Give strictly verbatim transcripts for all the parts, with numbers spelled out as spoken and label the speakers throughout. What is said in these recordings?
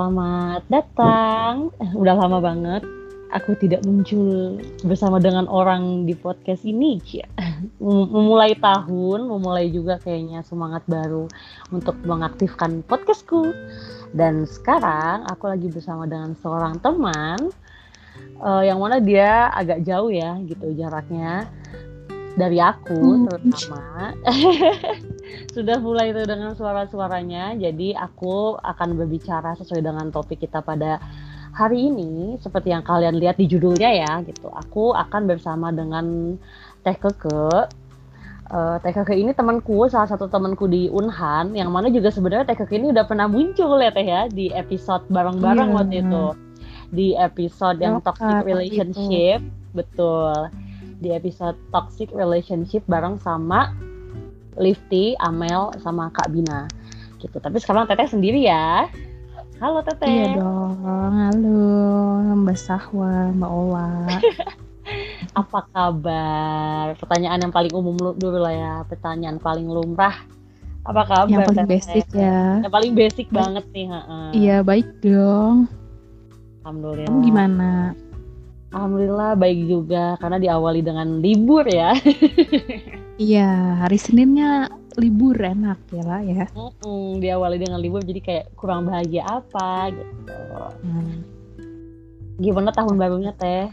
Speaker 1: selamat datang. Eh, Udah lama banget aku tidak muncul bersama dengan orang di podcast ini. Cia. Mem- Memulai tahun, memulai juga kayaknya semangat baru untuk mengaktifkan podcastku. Dan sekarang aku lagi bersama dengan seorang teman eh, yang mana dia agak jauh ya gitu jaraknya dari aku
Speaker 2: Hmm.
Speaker 1: terutama. Sudah mulai itu dengan suara-suaranya, jadi aku akan berbicara sesuai dengan topik kita pada hari ini. Seperti yang kalian lihat di judulnya ya gitu, aku akan bersama dengan Teh Keke. Eh, Teh Keke ini temanku, salah satu temanku di Unhan, yang mana juga sebenarnya Teh Keke ini udah pernah muncul ya Teh ya di episode bareng-bareng
Speaker 2: Iya.
Speaker 1: waktu itu, di episode yang
Speaker 2: Lengkap
Speaker 1: toxic
Speaker 2: waktu
Speaker 1: relationship. Betul, di episode toxic relationship bareng sama Lifty, Amel, sama Kak Bina gitu. Tapi sekarang Teteh sendiri ya. Halo Teteh.
Speaker 2: Iya dong, halo Mbak Sahwa, Mbak Ola.
Speaker 1: Apa kabar? Pertanyaan yang paling umum lu- dulu lah ya, pertanyaan paling lumrah. Apa kabar
Speaker 2: Yang paling
Speaker 1: Teteh?
Speaker 2: basic ya.
Speaker 1: Yang paling basic
Speaker 2: Baik.
Speaker 1: banget nih. heeh.
Speaker 2: Iya, baik dong.
Speaker 1: Alhamdulillah.
Speaker 2: Kamu gimana?
Speaker 1: Alhamdulillah baik juga karena diawali dengan libur ya.
Speaker 2: Iya, hari Seninnya libur enak ya lah ya.
Speaker 1: Mm-mm, diawali dengan libur jadi kayak kurang bahagia apa gitu.
Speaker 2: Hmm.
Speaker 1: Gimana tahun barunya Teh?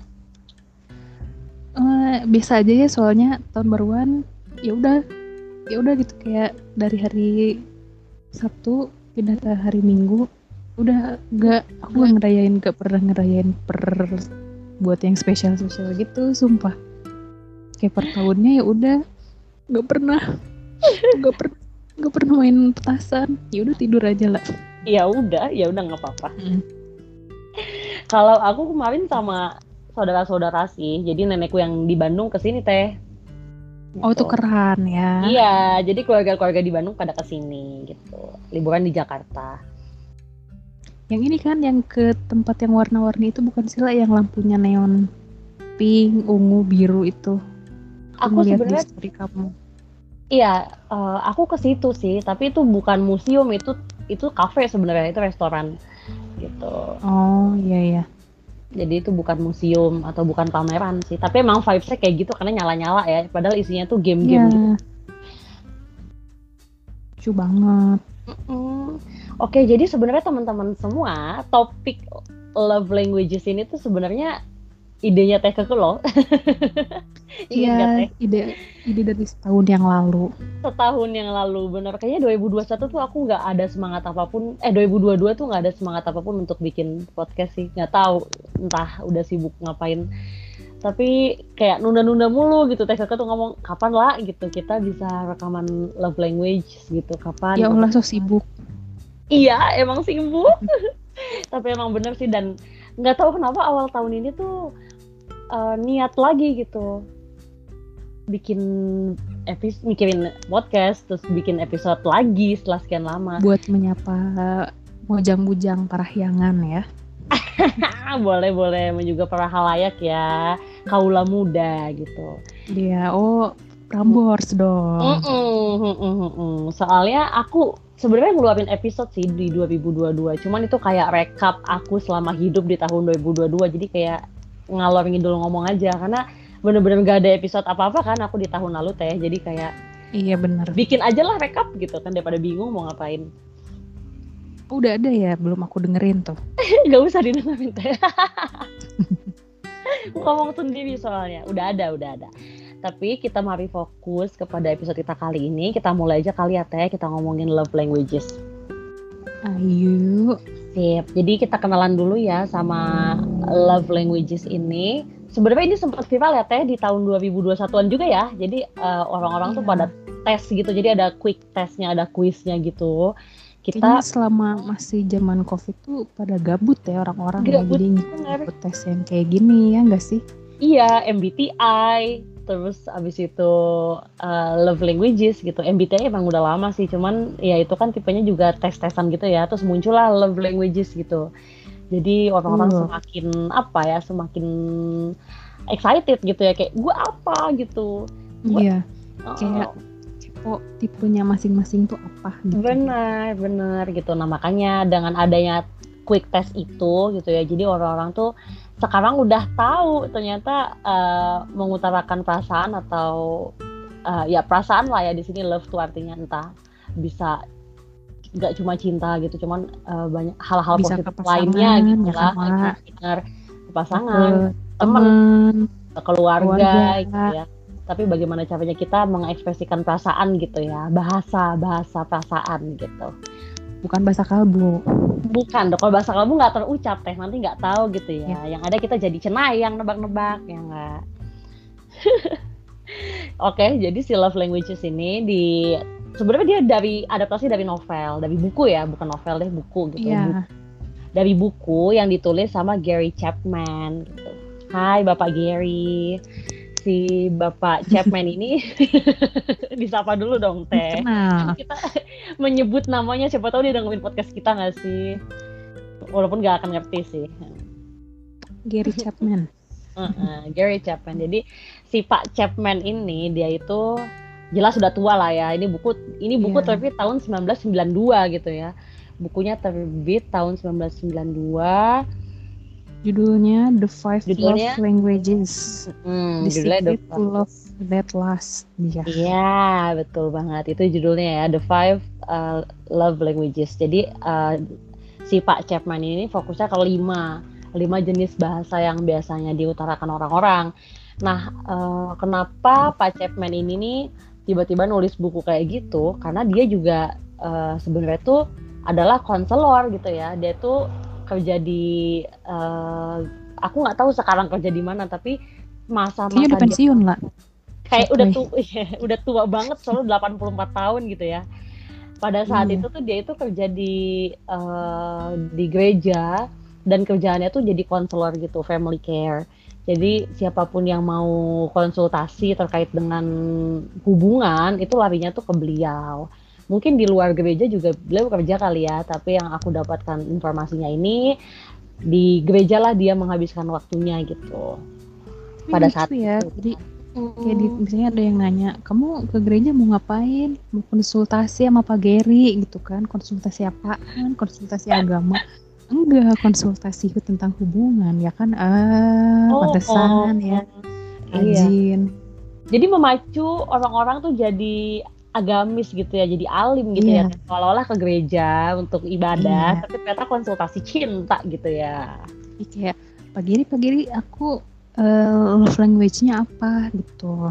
Speaker 2: Eh, biasa aja ya, soalnya tahun baruan ya udah ya udah gitu, kayak dari hari Sabtu pindah ke hari Minggu. Udah gak, aku gak ngerayain, gak pernah ngerayain per buat yang spesial-spesial gitu, sumpah. Kayak per tahunnya ya udah gak pernah gak pernah gak pernah main petasan, ya udah tidur aja lah.
Speaker 1: Ya udah, ya udah nggak apa-apa.
Speaker 2: Mm.
Speaker 1: Kalau aku kemarin sama saudara-saudara sih, jadi nenekku yang di Bandung kesini Teh.
Speaker 2: Oh
Speaker 1: Gitu.
Speaker 2: tukeran ya.
Speaker 1: Iya, jadi keluarga-keluarga di Bandung pada kesini gitu. Liburan di Jakarta.
Speaker 2: Yang ini kan yang ke tempat yang warna-warni itu bukan sih lah, yang lampunya neon pink, ungu, biru itu.
Speaker 1: Aku
Speaker 2: ngeliat di
Speaker 1: sebenarnya,
Speaker 2: story kamu.
Speaker 1: iya, eh, aku ke situ sih, tapi itu bukan museum, itu itu kafe sebenarnya, itu restoran gitu.
Speaker 2: Oh iya iya.
Speaker 1: Jadi itu bukan museum atau bukan pameran sih, tapi emang vibes-nya kayak gitu karena nyala-nyala ya, padahal isinya tuh game-game
Speaker 2: Iya.
Speaker 1: gitu.
Speaker 2: Lucu banget.
Speaker 1: Mm-mm. Oke, jadi sebenarnya teman-teman semua, topik love languages ini tuh sebenarnya idenya Teh Keke loh. Ingat gak
Speaker 2: Iya,
Speaker 1: Teh?
Speaker 2: ide ide dari setahun yang lalu.
Speaker 1: Setahun yang lalu, bener. Kayaknya dua ribu dua puluh satu tuh aku nggak ada semangat apapun. Eh, dua ribu dua puluh dua tuh nggak ada semangat apapun untuk bikin podcast sih. Nggak tahu, entah udah sibuk ngapain. Tapi kayak nunda-nunda mulu gitu. Teh Keke tuh ngomong, kapan lah gitu kita bisa rekaman love language gitu. Kapan?
Speaker 2: Ya Allah, so sibuk.
Speaker 1: Iya, emang sibuk. Tapi emang bener sih, dan nggak tahu kenapa awal tahun ini tuh uh, niat lagi gitu bikin episode, mikirin podcast, terus bikin episode lagi setelah sekian lama.
Speaker 2: Buat menyapa bujang-bujang parahyangan ya.
Speaker 1: boleh boleh juga para halayak ya, kaula muda gitu.
Speaker 2: Dia oh Prambors dong.
Speaker 1: Mm-mm, mm-mm, mm-mm. Soalnya aku sebenarnya ngeluarin episode sih di dua ribu dua puluh dua, cuman itu kayak rekap aku selama hidup di tahun dua ribu dua puluh dua, jadi kayak ngalor ngidul ngomong aja karena bener-bener gak ada episode apa-apa kan aku di tahun lalu Teh, jadi kayak
Speaker 2: Iya bener.
Speaker 1: bikin aja lah rekap gitu kan daripada bingung mau ngapain.
Speaker 2: Udah ada ya, belum aku dengerin tuh.
Speaker 1: Gak usah didengerin Teh. Ngomong sendiri soalnya, udah ada, udah ada. Tapi kita mari fokus kepada episode kita kali ini. Kita mulai aja kali ya Teh, kita ngomongin love languages.
Speaker 2: Ayo.
Speaker 1: Sip, jadi kita kenalan dulu ya sama love languages ini. Sebenarnya ini sempat viral ya Teh di tahun dua ribu dua puluh satuan juga ya. Jadi uh, orang-orang
Speaker 2: Iya.
Speaker 1: tuh pada tes gitu, jadi ada quick testnya, ada quiznya gitu.
Speaker 2: Kayaknya
Speaker 1: Kita
Speaker 2: selama masih zaman COVID tuh pada gabut ya orang-orang ya.
Speaker 1: Gabut,
Speaker 2: Jadi
Speaker 1: bener.
Speaker 2: ngikut tes yang kayak gini ya nggak sih?
Speaker 1: Iya, M B T I, terus abis itu uh, love languages gitu. M B T I emang udah lama sih, cuman ya itu kan tipenya juga tes-tesan gitu ya. Terus muncullah love languages gitu. Jadi orang-orang
Speaker 2: Uh.
Speaker 1: semakin apa ya, semakin excited gitu ya, kayak gue apa gitu. Gua-
Speaker 2: Iya.
Speaker 1: Oh,
Speaker 2: Kayak kepo tipenya masing-masing tuh apa gitu.
Speaker 1: benar, benar gitu. Nah makanya dengan adanya quick test itu gitu ya. Jadi orang-orang tuh sekarang udah tahu ternyata uh, mengutarakan perasaan atau uh, ya perasaan lah ya, di sini love tuh artinya entah bisa nggak cuma cinta gitu, cuman uh, banyak hal-hal
Speaker 2: Bisa
Speaker 1: positif
Speaker 2: ke pasangan,
Speaker 1: lainnya gitu
Speaker 2: ya
Speaker 1: lah,
Speaker 2: kan, Wak?
Speaker 1: benar, ke pasangan,
Speaker 2: Ke
Speaker 1: teman,
Speaker 2: teman,
Speaker 1: keluarga,
Speaker 2: keluarga.
Speaker 1: gitu ya. Tapi bagaimana caranya kita mengekspresikan perasaan gitu ya, bahasa bahasa perasaan gitu.
Speaker 2: Bukan bahasa kalbu.
Speaker 1: Bukan dong, kalau bahasa kalbu nggak terucap teh, nanti nggak tahu gitu ya.
Speaker 2: Ya.
Speaker 1: Yang ada kita jadi cenayang nebak-nebak ya nggak. Oke, jadi si love languages ini di sebenarnya dia dari adaptasi dari novel, dari buku ya, bukan novel deh, buku gitu.
Speaker 2: Iya.
Speaker 1: Buku. Dari buku yang ditulis sama Gary Chapman gitu. Hai Bapak Gary. Si Bapak Chapman ini disapa dulu dong teh.
Speaker 2: Kenal.
Speaker 1: Kita menyebut namanya, siapa tahu dia dengerin podcast kita nggak sih? Walaupun nggak akan ngerti sih.
Speaker 2: Gary Chapman.
Speaker 1: Uh-uh, Gary Chapman. Jadi si Pak Chapman ini dia itu jelas sudah tua lah ya. Ini buku ini buku
Speaker 2: Yeah.
Speaker 1: terbit tahun sembilan belas sembilan puluh dua gitu ya. Bukunya terbit tahun sembilan belas sembilan puluh dua.
Speaker 2: Judulnya The Five
Speaker 1: Judulnya?
Speaker 2: Love Languages.
Speaker 1: Hmm,
Speaker 2: The
Speaker 1: judulnya
Speaker 2: Secret
Speaker 1: The
Speaker 2: to Love That Last. Iya.
Speaker 1: Iya, betul banget. Itu judulnya ya, The Five uh, Love Languages. Jadi uh, si Pak Chapman ini fokusnya ke lima, lima jenis bahasa yang biasanya diutarakan orang-orang. Nah, uh, kenapa Pak Chapman ini nih tiba-tiba nulis buku kayak gitu? Karena dia juga uh, sebenarnya tuh adalah konselor gitu ya. Dia tuh kerja di, uh, aku nggak tahu sekarang kerja di mana, tapi masa-masa
Speaker 2: Kayaknya udah
Speaker 1: dia
Speaker 2: pensiun lah.
Speaker 1: kayak
Speaker 2: Oke.
Speaker 1: udah tua, udah tua banget, soalnya delapan puluh empat tahun gitu ya. Pada saat
Speaker 2: Iya.
Speaker 1: itu tuh dia itu kerja di uh, di gereja, dan kerjaannya tuh jadi konselor gitu, family care. Jadi siapapun yang mau konsultasi terkait dengan hubungan itu larinya tuh ke beliau. Mungkin di luar gereja juga beliau kerja kali ya, tapi yang aku dapatkan informasinya ini di gereja lah dia menghabiskan waktunya gitu.
Speaker 2: Tapi
Speaker 1: Pada
Speaker 2: lucu
Speaker 1: saat
Speaker 2: ya.
Speaker 1: itu.
Speaker 2: Jadi kayak di, misalnya ada yang nanya, kamu ke gereja mau ngapain? Mau konsultasi sama Pak Gary gitu kan? Konsultasi apaan? Konsultasi agama? Enggak, konsultasi tentang hubungan ya kan? Ah,
Speaker 1: Oh,
Speaker 2: pantesan ya.
Speaker 1: Iya.
Speaker 2: Rajin.
Speaker 1: Jadi memacu orang-orang tuh jadi agamis gitu ya, jadi alim gitu
Speaker 2: Iya.
Speaker 1: ya, seolah-olah ke gereja untuk ibadah,
Speaker 2: Iya.
Speaker 1: tapi ternyata konsultasi cinta gitu ya.
Speaker 2: Jadi kayak Pak Giri, Pak Giri, aku uh, love language-nya apa gitu.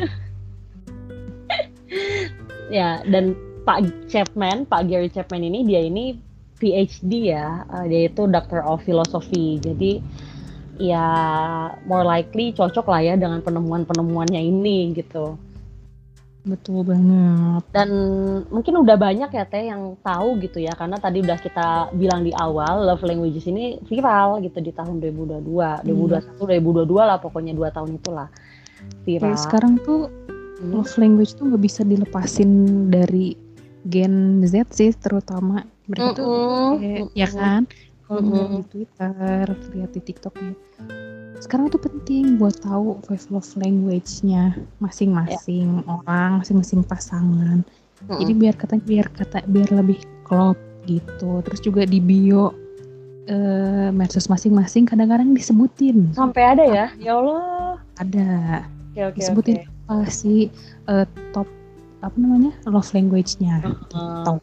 Speaker 1: Ya, dan Pak Chapman, Pak Gary Chapman ini dia ini P H D ya, uh, dia itu Doctor of Philosophy. Jadi ya more likely cocok lah ya dengan penemuan-penemuannya ini gitu.
Speaker 2: Betul banget.
Speaker 1: Dan mungkin udah banyak ya Teh yang tahu gitu ya, karena tadi udah kita bilang di awal love languages ini viral gitu di tahun dua ribu dua puluh dua, dua ribu dua puluh satu, dua ribu dua puluh dua lah, pokoknya dua tahun itulah viral.
Speaker 2: Kayak sekarang tuh
Speaker 1: Hmm.
Speaker 2: love language tuh nggak bisa dilepasin dari Gen Z sih, terutama mereka tuh
Speaker 1: Mm-mm,
Speaker 2: kayak,
Speaker 1: mm-mm.
Speaker 2: ya kan, kalau
Speaker 1: Mm-mm.
Speaker 2: ngeliat di Twitter, lihat di TikTok ya. Sekarang tuh penting buat tahu five love language-nya masing-masing orang, masing-masing pasangan.
Speaker 1: Mm-mm.
Speaker 2: Jadi biar kata biar kata biar lebih klop gitu. Terus juga di bio eh, medsos masing-masing kadang-kadang disebutin.
Speaker 1: Sampai ada ya, ya Allah.
Speaker 2: Ada
Speaker 1: Oke oke
Speaker 2: disebutin
Speaker 1: oke.
Speaker 2: apa sih eh, top apa namanya love language-nya.
Speaker 1: Uh,
Speaker 2: Gitu.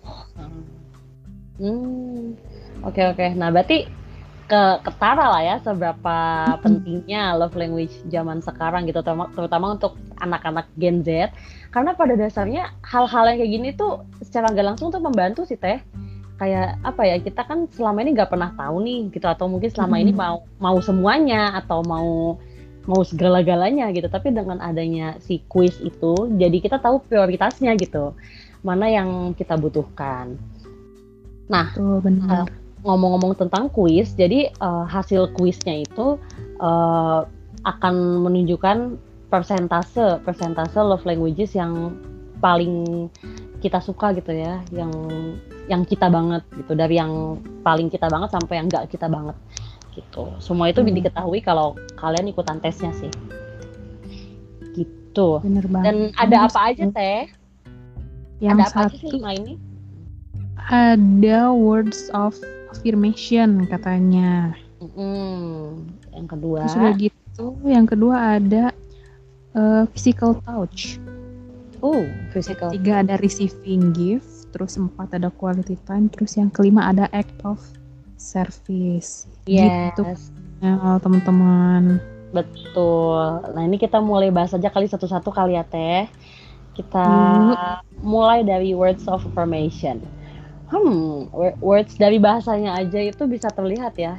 Speaker 1: Hmm, oke oke. Nah berarti ke ketara lah ya seberapa pentingnya love language zaman sekarang gitu, terutama, terutama untuk anak-anak Gen Z, karena pada dasarnya hal-hal yang kayak gini tuh secara nggak langsung tuh membantu sih Teh. Kayak apa ya, kita kan selama ini nggak pernah tahu nih gitu, atau mungkin selama ini mau mau semuanya atau mau mau segala-galanya gitu, tapi dengan adanya si quiz itu jadi kita tahu prioritasnya gitu, mana yang kita butuhkan. Nah,
Speaker 2: Tuh benar.
Speaker 1: uh, ngomong-ngomong tentang kuis, jadi uh, hasil kuisnya itu uh, akan menunjukkan persentase persentase love languages yang paling kita suka gitu ya, yang yang kita banget gitu, dari yang paling kita banget sampai yang enggak kita banget gitu. Semua itu
Speaker 2: Hmm.
Speaker 1: diketahui kalau kalian ikutan tesnya sih. Gitu.
Speaker 2: Bener banget.
Speaker 1: Dan ada
Speaker 2: Terus,
Speaker 1: apa aja Teh?
Speaker 2: Yang
Speaker 1: Ada apa aja sih
Speaker 2: satu
Speaker 1: lima ini?
Speaker 2: ada words of affirmation katanya.
Speaker 1: Mm-mm. Yang kedua.
Speaker 2: Terus udah gitu, yang kedua ada uh, physical touch.
Speaker 1: Oh, physical.
Speaker 2: Tiga ada receiving gift, terus empat ada quality time, terus yang kelima ada act of service.
Speaker 1: Yes.
Speaker 2: Gitu ya teman-teman.
Speaker 1: Betul. Nah ini kita mulai bahas aja kali satu-satu kali ya Teh. Kita hmm. mulai dari words of affirmation. Hmm, words dari bahasanya aja itu bisa terlihat ya.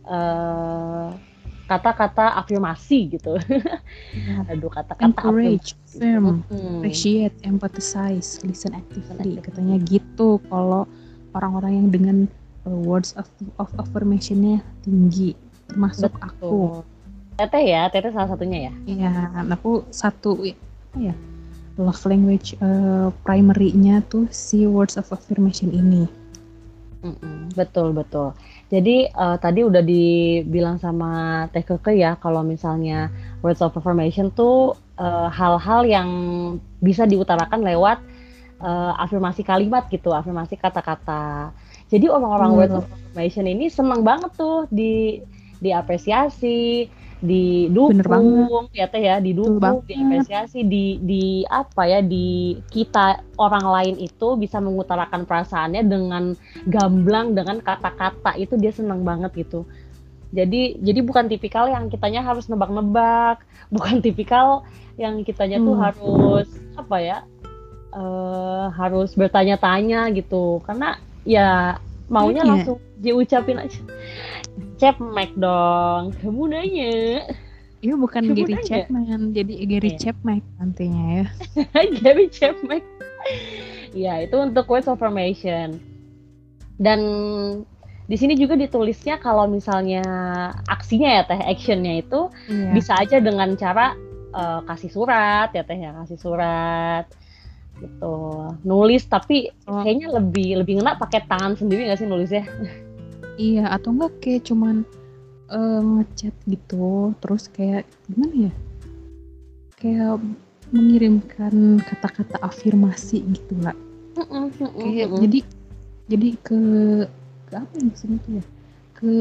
Speaker 1: Uh, kata-kata afirmasi gitu. Aduh, kata-kata
Speaker 2: encourage, affirm, hmm. appreciate, empathize, listen actively. Katanya gitu kalau orang-orang yang dengan uh, words of, of affirmation-nya tinggi, termasuk betul. Aku.
Speaker 1: Teteh ya, Teteh salah satunya ya?
Speaker 2: Iya, aku satu apa ya? Love language uh, primary-nya tuh si words of affirmation ini.
Speaker 1: Mm-mm, betul betul. Jadi uh, tadi udah dibilang sama Teh Keke ya kalau misalnya words of affirmation tuh uh, hal-hal yang bisa diutarakan lewat uh, afirmasi kalimat gitu, afirmasi kata-kata. Jadi orang-orang hmm. words of affirmation ini senang banget tuh di diapresiasi, didukung, ya Teh ya, didukung, diapresiasi, di di apa ya, di kita orang lain itu bisa mengutarakan perasaannya dengan gamblang, dengan kata-kata itu dia senang banget gitu. Jadi jadi bukan tipikal yang kitanya harus nebak-nebak, bukan tipikal yang kitanya tuh hmm. harus apa ya, uh, harus bertanya-tanya gitu, karena ya maunya yeah. langsung diucapin aja. Chapman dong, kamu nanya.
Speaker 2: Iya bukan Gary Chapman, jadi Gary yeah. Chapman nantinya ya.
Speaker 1: Gary Chapman. Ya itu untuk words of affirmation. Dan di sini juga ditulisnya kalau misalnya aksinya ya Teh, actionnya itu yeah. bisa aja dengan cara uh, kasih surat ya Teh ya, kasih surat gitu, nulis tapi oh. kayaknya lebih lebih ngena pakai tangan sendiri nggak sih nulisnya?
Speaker 2: Iya, atau enggak kayak cuman uh, ngechat gitu, terus kayak gimana ya? Kayak mengirimkan kata-kata afirmasi gitu lah. Mm-mm, mm-mm, kayak mm-mm. jadi jadi ke ke apa ya maksudnya tuh ya? Ke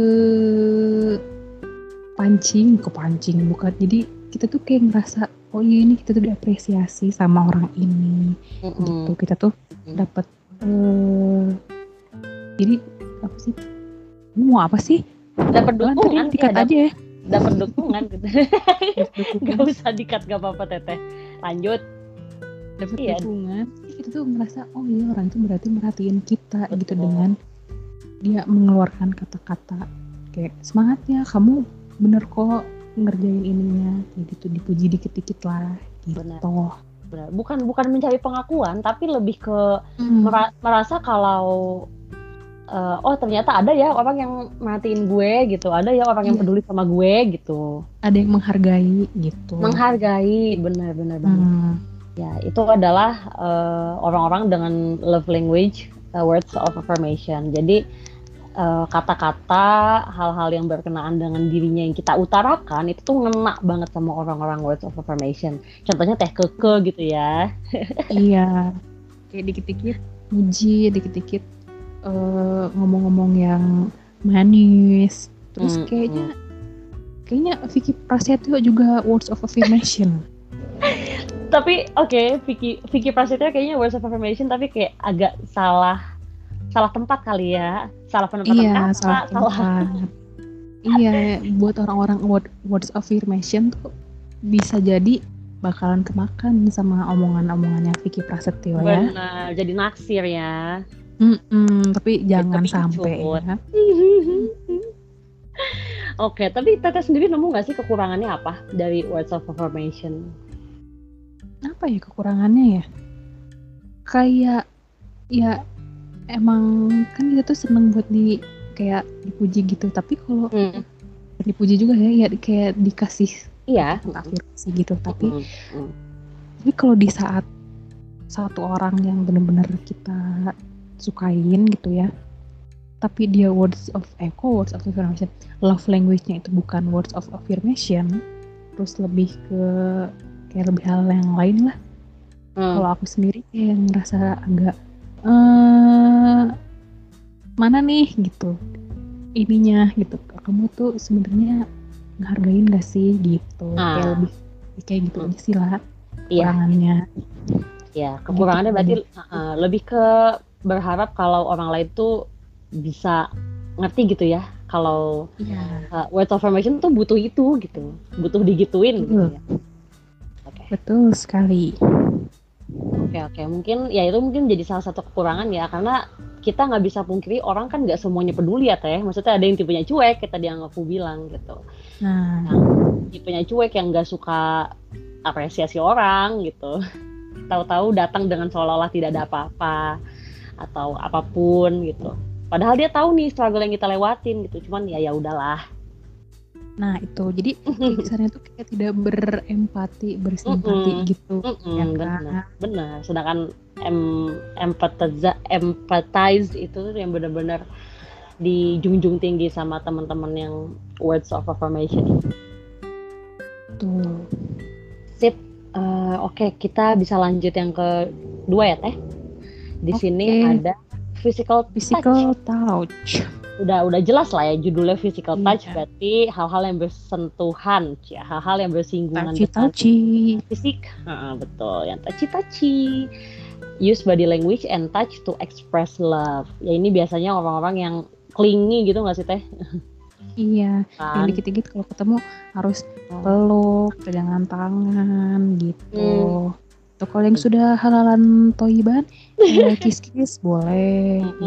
Speaker 2: pancing, ke pancing bukan. Jadi kita tuh kayak ngerasa oh iya ini kita tuh diapresiasi sama orang ini. Mm-mm. Gitu. Kita tuh dapat uh, jadi apa sih? Mau apa sih?
Speaker 1: Dapat dukungan,
Speaker 2: dikat
Speaker 1: ya,
Speaker 2: aja ya.
Speaker 1: Dapat dukungan gitu. Gak usah dikat, gak apa-apa Teteh. Lanjut.
Speaker 2: Dapat iya. dukungan. Kita tuh merasa oh iya orang itu berarti merhatiin kita. Betul. Gitu dengan dia mengeluarkan kata-kata kayak semangat ya, kamu bener kok ngerjain ininya. Kayak gitu dipuji dikit-dikit lah. Gitu.
Speaker 1: Benar. Benar. Bukan bukan mencari pengakuan, tapi lebih ke hmm. mera- merasa kalau Uh, oh ternyata ada ya orang yang merhatiin gue gitu, ada ya orang yang yeah. peduli sama gue gitu,
Speaker 2: ada yang menghargai gitu,
Speaker 1: menghargai benar-benar banget. Hmm. Ya itu adalah uh, orang-orang dengan love language, uh, words of affirmation. Jadi uh, kata-kata, hal-hal yang berkenaan dengan dirinya yang kita utarakan itu tuh ngena banget sama orang-orang words of affirmation. Contohnya Teh Keke gitu ya.
Speaker 2: Iya, kayak dikit-dikit puji, dikit-dikit Uh, ngomong-ngomong yang manis, terus mm, kayaknya mm. kayaknya Vicky Prasetyo juga words of affirmation.
Speaker 1: Tapi oke, okay, Vicky Vicky Prasetyo kayaknya words of affirmation, tapi kayak agak salah salah tempat kali ya, salah penempatan
Speaker 2: iya,
Speaker 1: kata,
Speaker 2: salah tempat. Salah. Iya, buat orang-orang word, words of affirmation tuh bisa jadi bakalan kemakan sama omongan-omongannya Vicky Prasetyo ya.
Speaker 1: Benar, jadi naksir ya.
Speaker 2: Mm-mm, tapi jangan tapi sampai ya.
Speaker 1: Oke, tapi Teteh sendiri nemu nggak sih kekurangannya apa dari words of affirmation?
Speaker 2: Apa ya kekurangannya ya? Kayak ya emang kan kita tuh seneng buat di kayak dipuji gitu, tapi kalau mm. dipuji juga ya, ya kayak dikasih
Speaker 1: iya
Speaker 2: afirmasi gitu, tapi
Speaker 1: mm. Mm.
Speaker 2: tapi kalau di saat satu orang yang benar-benar kita sukain gitu ya, tapi dia words of echo, words of affirmation, love language-nya itu bukan words of affirmation, terus lebih ke kayak lebih hal yang lain lah. Hmm. Kalau aku sendiri kayak ngerasa agak uh, mana nih gitu ininya gitu, kamu tuh sebenarnya ngehargain gak sih gitu,
Speaker 1: Ah.
Speaker 2: kayak lebih kayak gitu aja sih lah
Speaker 1: Iya,
Speaker 2: kekurangannya.
Speaker 1: ya kekurangannya
Speaker 2: Gitu.
Speaker 1: berarti uh, lebih ke berharap kalau orang lain tuh bisa ngerti gitu ya, kalau
Speaker 2: Iya.
Speaker 1: uh, words of affirmation tuh butuh itu gitu, butuh digituin gitu
Speaker 2: Betul.
Speaker 1: ya. Oke,
Speaker 2: Betul sekali.
Speaker 1: oke, oke. Mungkin ya itu mungkin jadi salah satu kekurangan ya, karena kita nggak bisa pungkiri orang kan nggak semuanya peduli ya teh. Maksudnya ada yang tipenya cuek, kita yang aku bilang gitu.
Speaker 2: Nah,
Speaker 1: Yang tipenya cuek yang nggak suka apresiasi orang gitu. Tahu-tahu datang dengan seolah-olah tidak ada apa-apa atau apapun gitu. Padahal dia tahu nih struggle yang kita lewatin gitu. Cuman ya ya udahlah.
Speaker 2: nah itu jadi kayak kesannya tuh kayak tidak berempati, bersimpati
Speaker 1: Mm-mm.
Speaker 2: gitu.
Speaker 1: Mm-mm,
Speaker 2: Ya kan?
Speaker 1: benar, benar. Sedangkan em, empathize, empathize itu tuh yang benar-benar dijunjung tinggi sama teman-teman yang words of affirmation itu.
Speaker 2: Tuh.
Speaker 1: Sip. Eh, Oke, kita bisa lanjut yang kedua ya teh. Di sini
Speaker 2: Oke.
Speaker 1: ada physical,
Speaker 2: Physical
Speaker 1: touch.
Speaker 2: touch.
Speaker 1: Udah udah jelas lah ya judulnya physical
Speaker 2: Iya.
Speaker 1: touch, berarti hal-hal yang bersentuhan, ya, hal-hal yang bersinggungan
Speaker 2: Touchy
Speaker 1: dengan
Speaker 2: touchy.
Speaker 1: fisik. Heeh, betul, yang touchy-touchy. Use body language and touch to express love. Ya ini biasanya orang-orang yang clingy gitu nggak sih teh?
Speaker 2: Iya,
Speaker 1: Kan?
Speaker 2: yang dikit-dikit kalau ketemu harus peluk, pegangan tangan gitu. Tuh kalau yang sudah halalan toiban, eh, kiss-kiss boleh gitu.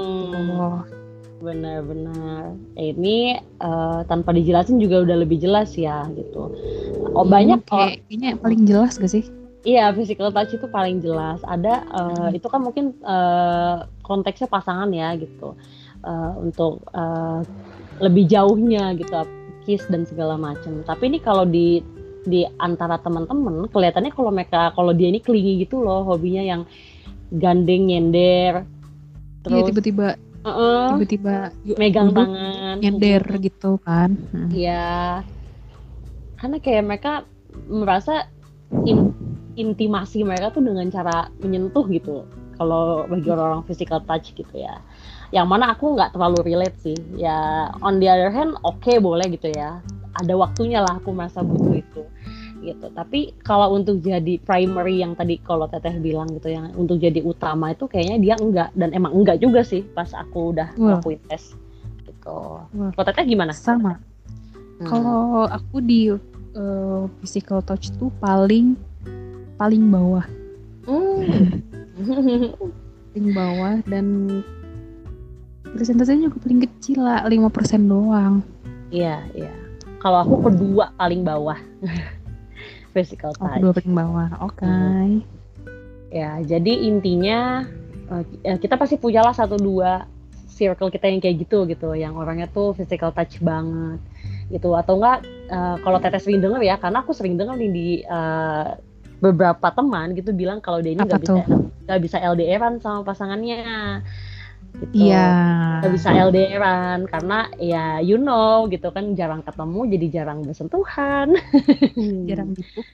Speaker 1: Benar-benar. Eh, ini uh, tanpa dijelasin juga udah lebih jelas ya gitu. Oh
Speaker 2: Ini
Speaker 1: banyak
Speaker 2: kayak, kayaknya paling jelas gak sih?
Speaker 1: Iya, physical touch itu paling jelas. Ada uh, itu kan mungkin uh, konteksnya pasangan ya gitu. Uh, untuk uh, lebih jauhnya gitu, kiss dan segala macam. Tapi ini kalau di di antara teman-teman kelihatannya kalau mereka kalau dia ini clingy gitu loh, hobinya yang gandeng nyender.
Speaker 2: Iya
Speaker 1: Terus
Speaker 2: tiba-tiba
Speaker 1: uh-uh,
Speaker 2: tiba-tiba
Speaker 1: megang
Speaker 2: duduk,
Speaker 1: tangan,
Speaker 2: nyender gitu kan.
Speaker 1: Iya. Karena kayak mereka merasa in, intimasi mereka tuh dengan cara menyentuh gitu. Kalau bagi orang-orang physical touch gitu ya. Yang mana aku nggak terlalu relate sih. Ya on the other hand oke okay, boleh gitu ya. Ada waktunya lah aku merasa butuh itu. Gitu. Tapi kalau untuk jadi primary yang tadi kalau Teteh bilang gitu yang untuk jadi utama itu kayaknya dia enggak, dan emang enggak juga sih pas aku udah
Speaker 2: Wow.
Speaker 1: ngelakuin tes gitu.
Speaker 2: Wow.
Speaker 1: Kalau Teteh gimana?
Speaker 2: Sama.
Speaker 1: Hmm.
Speaker 2: Kalau aku di uh, physical touch tuh paling paling bawah.
Speaker 1: Hmm.
Speaker 2: Paling bawah dan persentasenya juga paling kecil lah, lima persen doang.
Speaker 1: Iya, iya. Kalau aku kedua paling bawah. Physical touch.
Speaker 2: Aku dua paling bawah. Oke. Okay.
Speaker 1: Ya, jadi intinya uh, kita pasti punyalah satu dua circle kita yang kayak gitu gitu, yang orangnya tuh physical touch banget gitu, atau enggak uh, kalau Teteh sering denger ya, karena aku sering denger nih di uh, beberapa teman gitu bilang kalau dia ini nggak bisa nggak bisa L D R-an sama pasangannya gitu.
Speaker 2: Iya.
Speaker 1: Nggak bisa L D R-an karena ya you know gitu kan, jarang ketemu jadi jarang bersentuhan.
Speaker 2: Jarang dipupuk.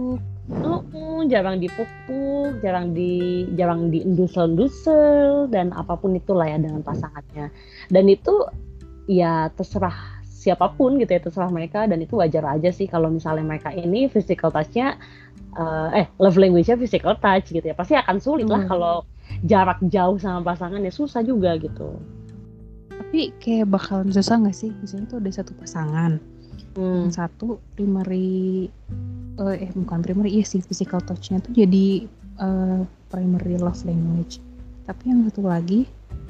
Speaker 1: Uh, jarang dipupuk, jarang di jarang diendusel-endusel dan apapun itulah ya dengan pasangannya. Dan itu ya terserah siapapun gitu ya, terserah mereka, dan itu wajar aja sih kalau misalnya mereka ini physical touch-nya uh, eh love language-nya physical touch gitu ya. Pasti akan sulit lah hmm. kalau jarak jauh sama pasangan, ya susah juga gitu.
Speaker 2: Tapi kayak bakalan susah nggak sih? Misalnya tuh ada satu pasangan, hmm. yang satu primary, uh, eh bukan primary, iya sih physical touch-nya tuh jadi uh, primary love language. Tapi yang satu lagi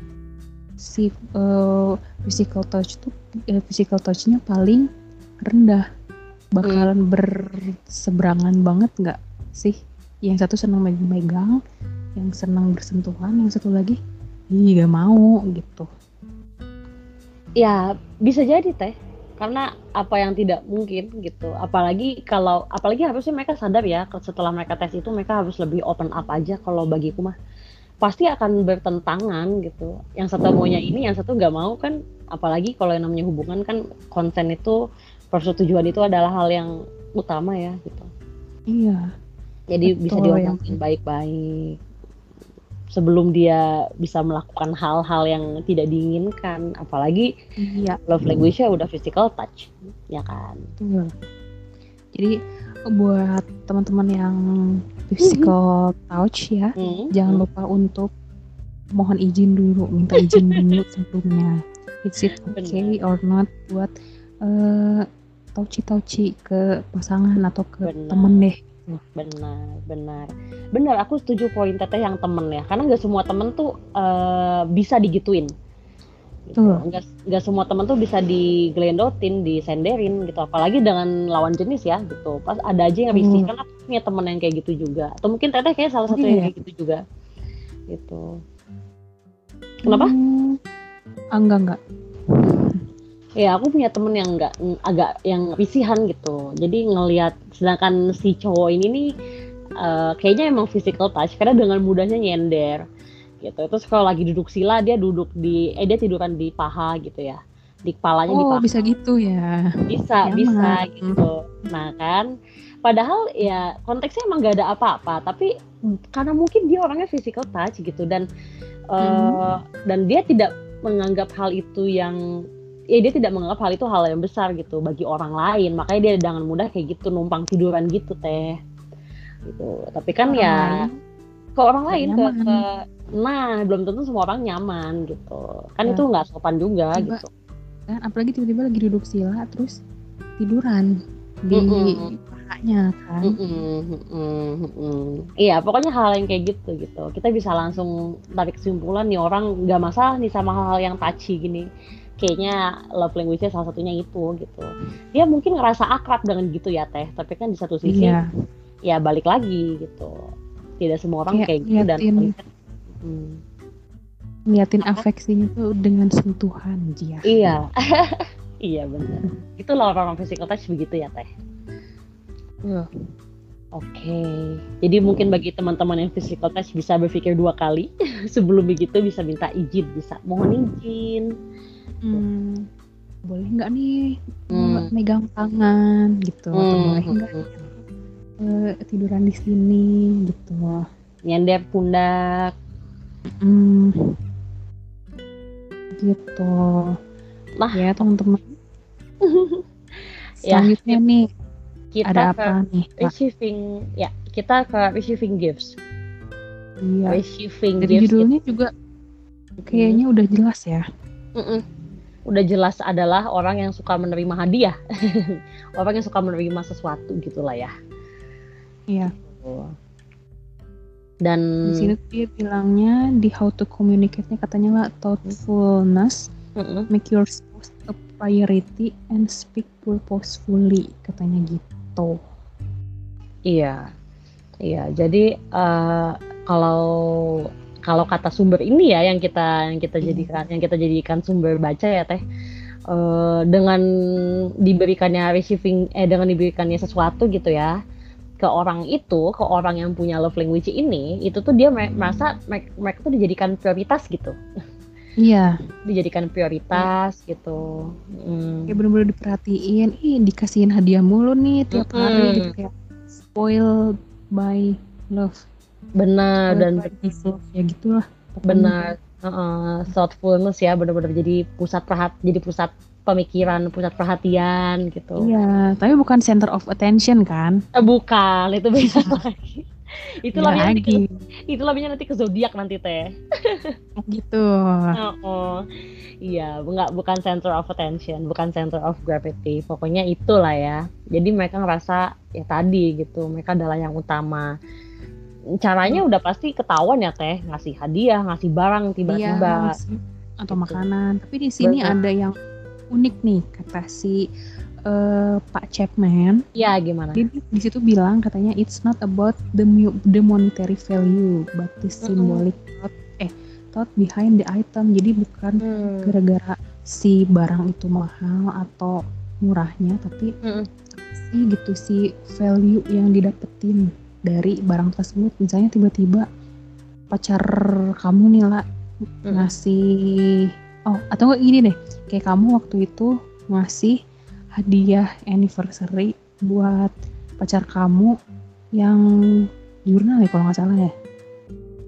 Speaker 2: si uh, physical touch tuh uh, physical touch-nya paling rendah, bakalan hmm. berseberangan banget nggak sih? Yang satu senang megang, yang senang bersentuhan, yang satu lagi ih gak mau gitu.
Speaker 1: Ya bisa jadi teh, karena apa yang tidak mungkin gitu. Apalagi kalau apalagi harusnya mereka sadar ya, setelah mereka tes itu mereka harus lebih open up aja. Kalau bagiku mah pasti akan bertentangan gitu. Yang satu maunya ini, yang satu nggak mau kan. Apalagi kalau yang namanya hubungan kan, konsen itu, persetujuan itu adalah hal yang utama ya gitu.
Speaker 2: Iya.
Speaker 1: Jadi
Speaker 2: betul,
Speaker 1: bisa diomongin yang baik-baik. sebelum dia bisa melakukan hal-hal yang tidak diinginkan, apalagi
Speaker 2: Iya.
Speaker 1: love language-nya udah physical touch, ya kan?
Speaker 2: Betul. Jadi buat teman-teman yang physical touch ya,
Speaker 1: Hmm.
Speaker 2: jangan lupa untuk mohon izin dulu, minta izin dulu sebelumnya. Is it okay
Speaker 1: Benar.
Speaker 2: or not buat uh, touchy-touchy ke pasangan atau ke
Speaker 1: Benar.
Speaker 2: temen deh.
Speaker 1: Benar, benar, benar. Aku setuju poin teteh yang temen ya, karena nggak semua temen tuh uh, bisa digituin. Gitu. Nggak, nggak semua temen tuh bisa digelendotin, disenderin gitu. Apalagi dengan lawan jenis ya, gitu. Pas ada aja yang risih, karena aku punya temen yang kayak gitu juga. Atau mungkin teteh kayak salah satu
Speaker 2: oh,
Speaker 1: yang
Speaker 2: iya.
Speaker 1: kayak gitu juga, gitu. Kenapa?
Speaker 2: Hmm, ah, enggak enggak.
Speaker 1: Ya aku punya temen yang nggak agak yang risihan gitu. Jadi ngelihat, sedangkan si cowok ini nih uh, kayaknya emang physical touch karena dengan mudahnya nyender gitu. Terus kalau lagi duduk sila dia duduk di eh dia tiduran di paha gitu ya, di kepalanya
Speaker 2: oh,
Speaker 1: di paha.
Speaker 2: bisa gitu ya.
Speaker 1: Bisa
Speaker 2: Nyaman.
Speaker 1: bisa gitu. Nah kan, padahal ya konteksnya emang gak ada apa-apa, tapi karena mungkin dia orangnya physical touch gitu dan uh, hmm. dan dia tidak menganggap hal itu yang ya dia tidak menganggap hal itu hal yang besar gitu bagi orang lain, makanya dia dengan mudah kayak gitu numpang tiduran gitu teh gitu. Tapi kan orang ya lain, ke orang lain ke, ke nah belum tentu semua orang nyaman gitu kan ya. Itu nggak sopan juga tiba, gitu
Speaker 2: kan apalagi tiba-tiba lagi duduk sila terus tiduran di pahanya kan.
Speaker 1: Iya pokoknya hal yang kayak gitu gitu kita bisa langsung tarik kesimpulan nih orang nggak masalah nih sama hal-hal yang touchy gini. Kayaknya love language-nya salah satunya itu gitu. Dia mungkin ngerasa akrab dengan gitu ya teh, tapi kan di satu sisi iya. Ya balik lagi gitu. Tidak semua orang kayak, kayak gitu dan
Speaker 2: hmm. Liatin afeksinya tuh dengan sentuhan dia.
Speaker 1: Iya. Iya benar. Itulah orang-orang physical touch begitu ya teh.
Speaker 2: Uh.
Speaker 1: Oke. Okay. Jadi mungkin bagi teman-teman yang physical touch bisa berpikir dua kali sebelum begitu bisa minta izin, bisa mohon izin.
Speaker 2: Hmm, boleh nggak nih hmm. megang tangan gitu hmm. atau boleh nggak uh, tiduran di sini gitu,
Speaker 1: nyender pundak,
Speaker 2: hmm. gitu. Nah ya teman-teman. Selanjutnya ya, nih
Speaker 1: kita
Speaker 2: ada apa nih?
Speaker 1: Receiving, ya kita ke receiving gifts.
Speaker 2: Iya.
Speaker 1: Receiving
Speaker 2: Dari
Speaker 1: gifts.
Speaker 2: Judulnya juga kayaknya hmm. udah jelas ya.
Speaker 1: Mm-mm. Udah jelas adalah orang yang suka menerima hadiah, orang yang suka menerima sesuatu gitulah ya.
Speaker 2: Iya.
Speaker 1: Dan
Speaker 2: di sini dia bilangnya di how to communicate-nya katanya lah thoughtfulness, mm-hmm. make your spouse a priority and speak purposefully katanya gitu.
Speaker 1: Iya, iya. Jadi uh, kalau kalau kata sumber ini ya yang kita yang kita jadikan hmm. yang kita jadikan sumber baca ya teh uh, dengan diberikannya receiving eh dengan diberikannya sesuatu gitu ya ke orang itu ke orang yang punya love language ini itu tuh dia merasa mereka, mereka tuh dijadikan prioritas gitu.
Speaker 2: Iya.
Speaker 1: Dijadikan prioritas ya. Gitu. Hmm.
Speaker 2: Kayak bener-bener diperhatiin, ih dikasihin hadiah mulu nih tiap hmm. hari gitu kayak spoiled by love.
Speaker 1: Benar dan
Speaker 2: love, ya gitulah.
Speaker 1: Benar. Uh, thoughtfulness ya benar-benar jadi pusat perhat jadi pusat pemikiran, pusat perhatian gitu.
Speaker 2: Iya, tapi bukan center of attention kan?
Speaker 1: Eh, bukan, itu beda lagi. Itu
Speaker 2: ya
Speaker 1: labnya
Speaker 2: nanti ke,
Speaker 1: itu labnya nanti ke zodiak nanti teh.
Speaker 2: Gitu.
Speaker 1: Oh, oh. Iya, enggak bukan center of attention, bukan center of gravity. Pokoknya itulah ya. Jadi mereka ngerasa ya tadi gitu, mereka adalah yang utama. Caranya udah pasti ketahuan ya teh, ngasih hadiah, ngasih barang tiba-tiba
Speaker 2: iya, atau gitu. Makanan. Tapi di sini bener. Ada yang unik nih kata si uh, Pak Chapman.
Speaker 1: Ya gimana?
Speaker 2: Dia di situ bilang katanya it's not about the the monetary value but the symbolic mm-hmm. thought eh thought behind the item. Jadi bukan mm. gara-gara si barang itu mahal atau murahnya, tapi mm. sih gitu si value yang didapetin dari barang tersebut. Misalnya tiba-tiba pacar kamu nih lah mm. ngasih oh atau enggak gini deh, kayak kamu waktu itu ngasih hadiah anniversary buat pacar kamu yang jurnal ya kalau nggak salah ya.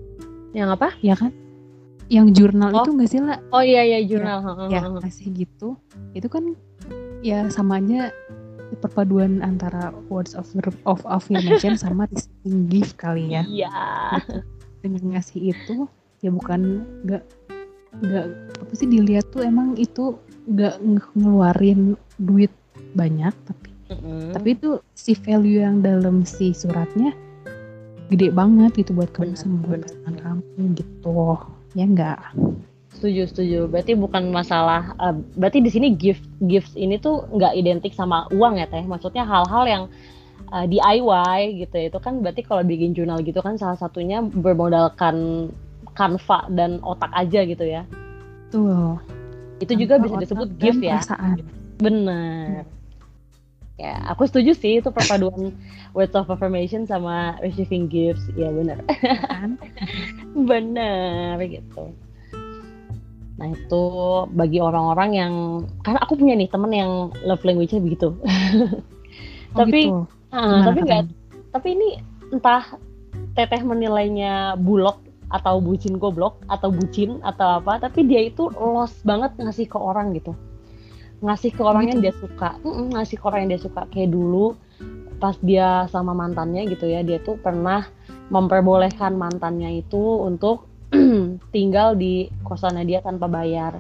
Speaker 1: Yang apa?
Speaker 2: Ya kan? Yang jurnal
Speaker 1: Oh.
Speaker 2: itu nggak sih lah?
Speaker 1: Oh iya iya jurnal.
Speaker 2: Ya, ya ngasih gitu. Itu kan ya sama aja perpaduan antara words of of affirmation sama receiving gift kali ya.
Speaker 1: Iya.
Speaker 2: Dengan ngasih itu ya bukan nggak nggak apa sih dilihat tuh emang itu nggak ngeluarin duit banyak tapi
Speaker 1: Mm-mm.
Speaker 2: tapi itu si value yang dalam si suratnya gede banget gitu buat kamu
Speaker 1: Benar,
Speaker 2: sama buat
Speaker 1: benar.
Speaker 2: pasangan kamu gitu ya enggak.
Speaker 1: Setuju, setuju. Berarti bukan masalah, uh, berarti di sini gift gifts ini tuh nggak identik sama uang ya teh. Maksudnya hal-hal yang uh, D I Y gitu. Itu kan berarti kalau bikin jurnal gitu kan salah satunya bermodalkan Canva dan otak aja gitu ya.
Speaker 2: Tuh.
Speaker 1: Itu juga bisa disebut gift ya.
Speaker 2: Perasaan.
Speaker 1: Bener. Ya, aku setuju sih itu perpaduan words of affirmation sama receiving gifts. Ya bener.
Speaker 2: Kan?
Speaker 1: Bener gitu. Nah itu bagi orang-orang yang, karena aku punya nih temen yang love language-nya begitu.
Speaker 2: Oh,
Speaker 1: tapi,
Speaker 2: gitu.
Speaker 1: uh, tapi nggak, tapi ini entah teteh menilainya bulok atau bucin goblok atau bucin atau apa, tapi dia itu lost banget ngasih ke orang gitu, ngasih ke orang
Speaker 2: gitu.
Speaker 1: yang dia suka, Mm-mm, ngasih ke orang yang dia suka. Kayak dulu pas dia sama mantannya gitu ya, dia tuh pernah memperbolehkan mantannya itu untuk tinggal di kosannya dia tanpa bayar.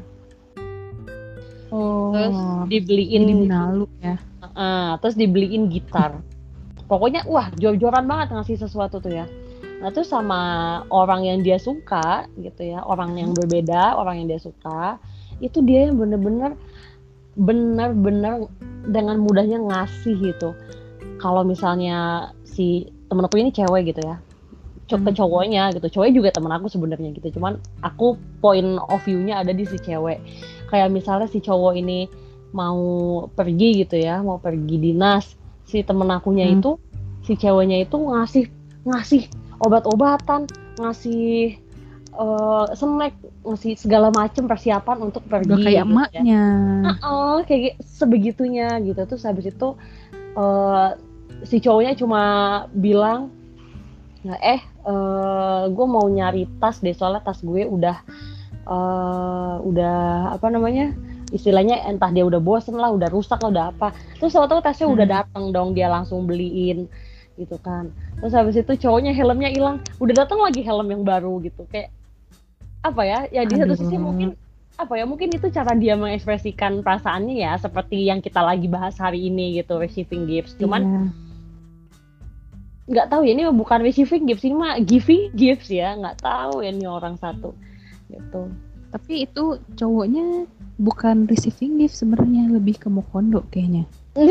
Speaker 2: Oh,
Speaker 1: Terus dibeliin
Speaker 2: di Manado ya.
Speaker 1: Uh, terus dibeliin gitar. Pokoknya wah jor-joran banget ngasih sesuatu tuh ya. Nah terus sama orang yang dia suka gitu ya, orang yang berbeda, orang yang dia suka, itu dia yang bener-bener bener-bener dengan mudahnya ngasih gitu. Kalau misalnya si temen aku ini cewek gitu ya, ke cowoknya gitu, cowoknya juga temen aku sebenarnya gitu, cuman aku point of view-nya ada di si cewek. Kayak misalnya si cowok ini mau pergi gitu ya, mau pergi dinas, si temen akunya hmm. itu, si ceweknya itu ngasih ngasih obat-obatan, ngasih uh, snack, ngasih segala macam persiapan untuk pergi.
Speaker 2: Udah kayak
Speaker 1: gitu
Speaker 2: emaknya.
Speaker 1: Ya. Uh-uh, kayak sebegitunya gitu. Terus habis itu uh, si cowoknya cuma bilang, nah, eh, uh, gue mau nyari tas deh, soalnya tas gue udah, uh, udah apa namanya, istilahnya entah dia udah bosen lah, udah rusak lah, udah apa. Terus tahu-tahu tasnya hmm. udah datang dong, dia langsung beliin, gitu kan. Terus habis itu cowoknya helmnya hilang, udah datang lagi helm yang baru gitu, kayak apa ya? Ya di satu sisi mungkin apa ya? Mungkin itu cara dia mengekspresikan perasaannya ya, seperti yang kita lagi bahas hari ini gitu, receiving gifts. Cuman yeah. nggak tahu ya, ini bukan receiving gifts, ini mah giving gifts ya, nggak tahu ya ini orang satu gitu.
Speaker 2: Tapi itu cowoknya bukan receiving gift sebenarnya, lebih ke mau kondo kayaknya.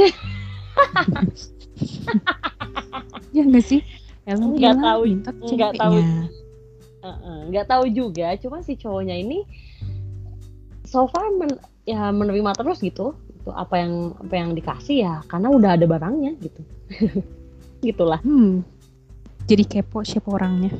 Speaker 2: Ya nggak sih?
Speaker 1: Nggak tahu, nggak tahu, nggak tahu juga. Cuma si cowoknya ini so far men, ya menerima terus gitu, itu apa yang apa yang dikasih ya, karena udah ada barangnya gitu. Gitulah.
Speaker 2: Hmm. Jadi kepo siapa orangnya.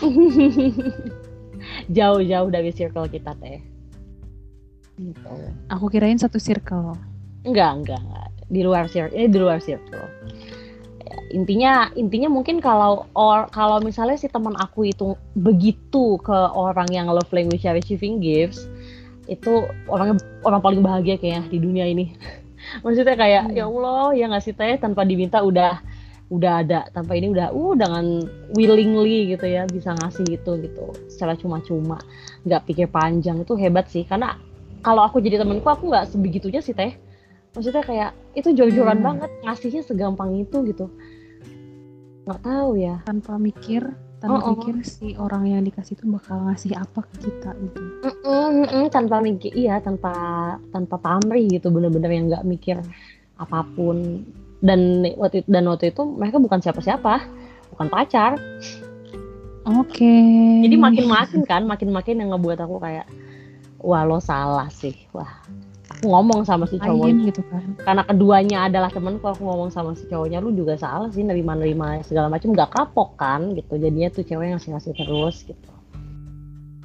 Speaker 1: Jauh-jauh dari circle kita teh. Gitu.
Speaker 2: Aku kirain satu circle.
Speaker 1: Enggak, enggak, enggak. Di luar circle, ini di luar circle. Ya, intinya intinya mungkin kalau or kalau misalnya si teman aku itu begitu ke orang yang love language receiving gifts, itu orangnya orang paling bahagia kayaknya di dunia ini. Maksudnya kayak hmm. ya Allah, ya ngasih teh tanpa diminta udah udah ada, tanpa ini udah uh dengan willingly gitu ya, bisa ngasih gitu gitu secara cuma-cuma, nggak pikir panjang. Itu hebat sih, karena kalau aku jadi temanku aku nggak sebegitunya sih teh. Maksudnya kayak itu jor-joran hmm. banget, ngasihnya segampang itu gitu, nggak tahu ya,
Speaker 2: tanpa mikir tanpa oh, mikir oh. si orang yang dikasih itu bakal ngasih apa ke kita gitu.
Speaker 1: Mm-mm, tanpa mikir, iya tanpa tanpa pamrih gitu, bener-bener yang nggak mikir apapun. Dan waktu itu, dan waktu itu mereka bukan siapa-siapa, bukan pacar.
Speaker 2: Oke. Okay.
Speaker 1: Jadi makin-makin kan, makin-makin yang ngebuat aku kayak, wah lo salah sih, wah. Aku ngomong sama si cowoknya
Speaker 2: gitu kan.
Speaker 1: Karena keduanya adalah temanku, aku ngomong sama si cowoknya, lu juga salah sih nerima-nerima segala macam, nggak kapok kan gitu. Jadinya tuh cewek ngasih-ngasih terus gitu.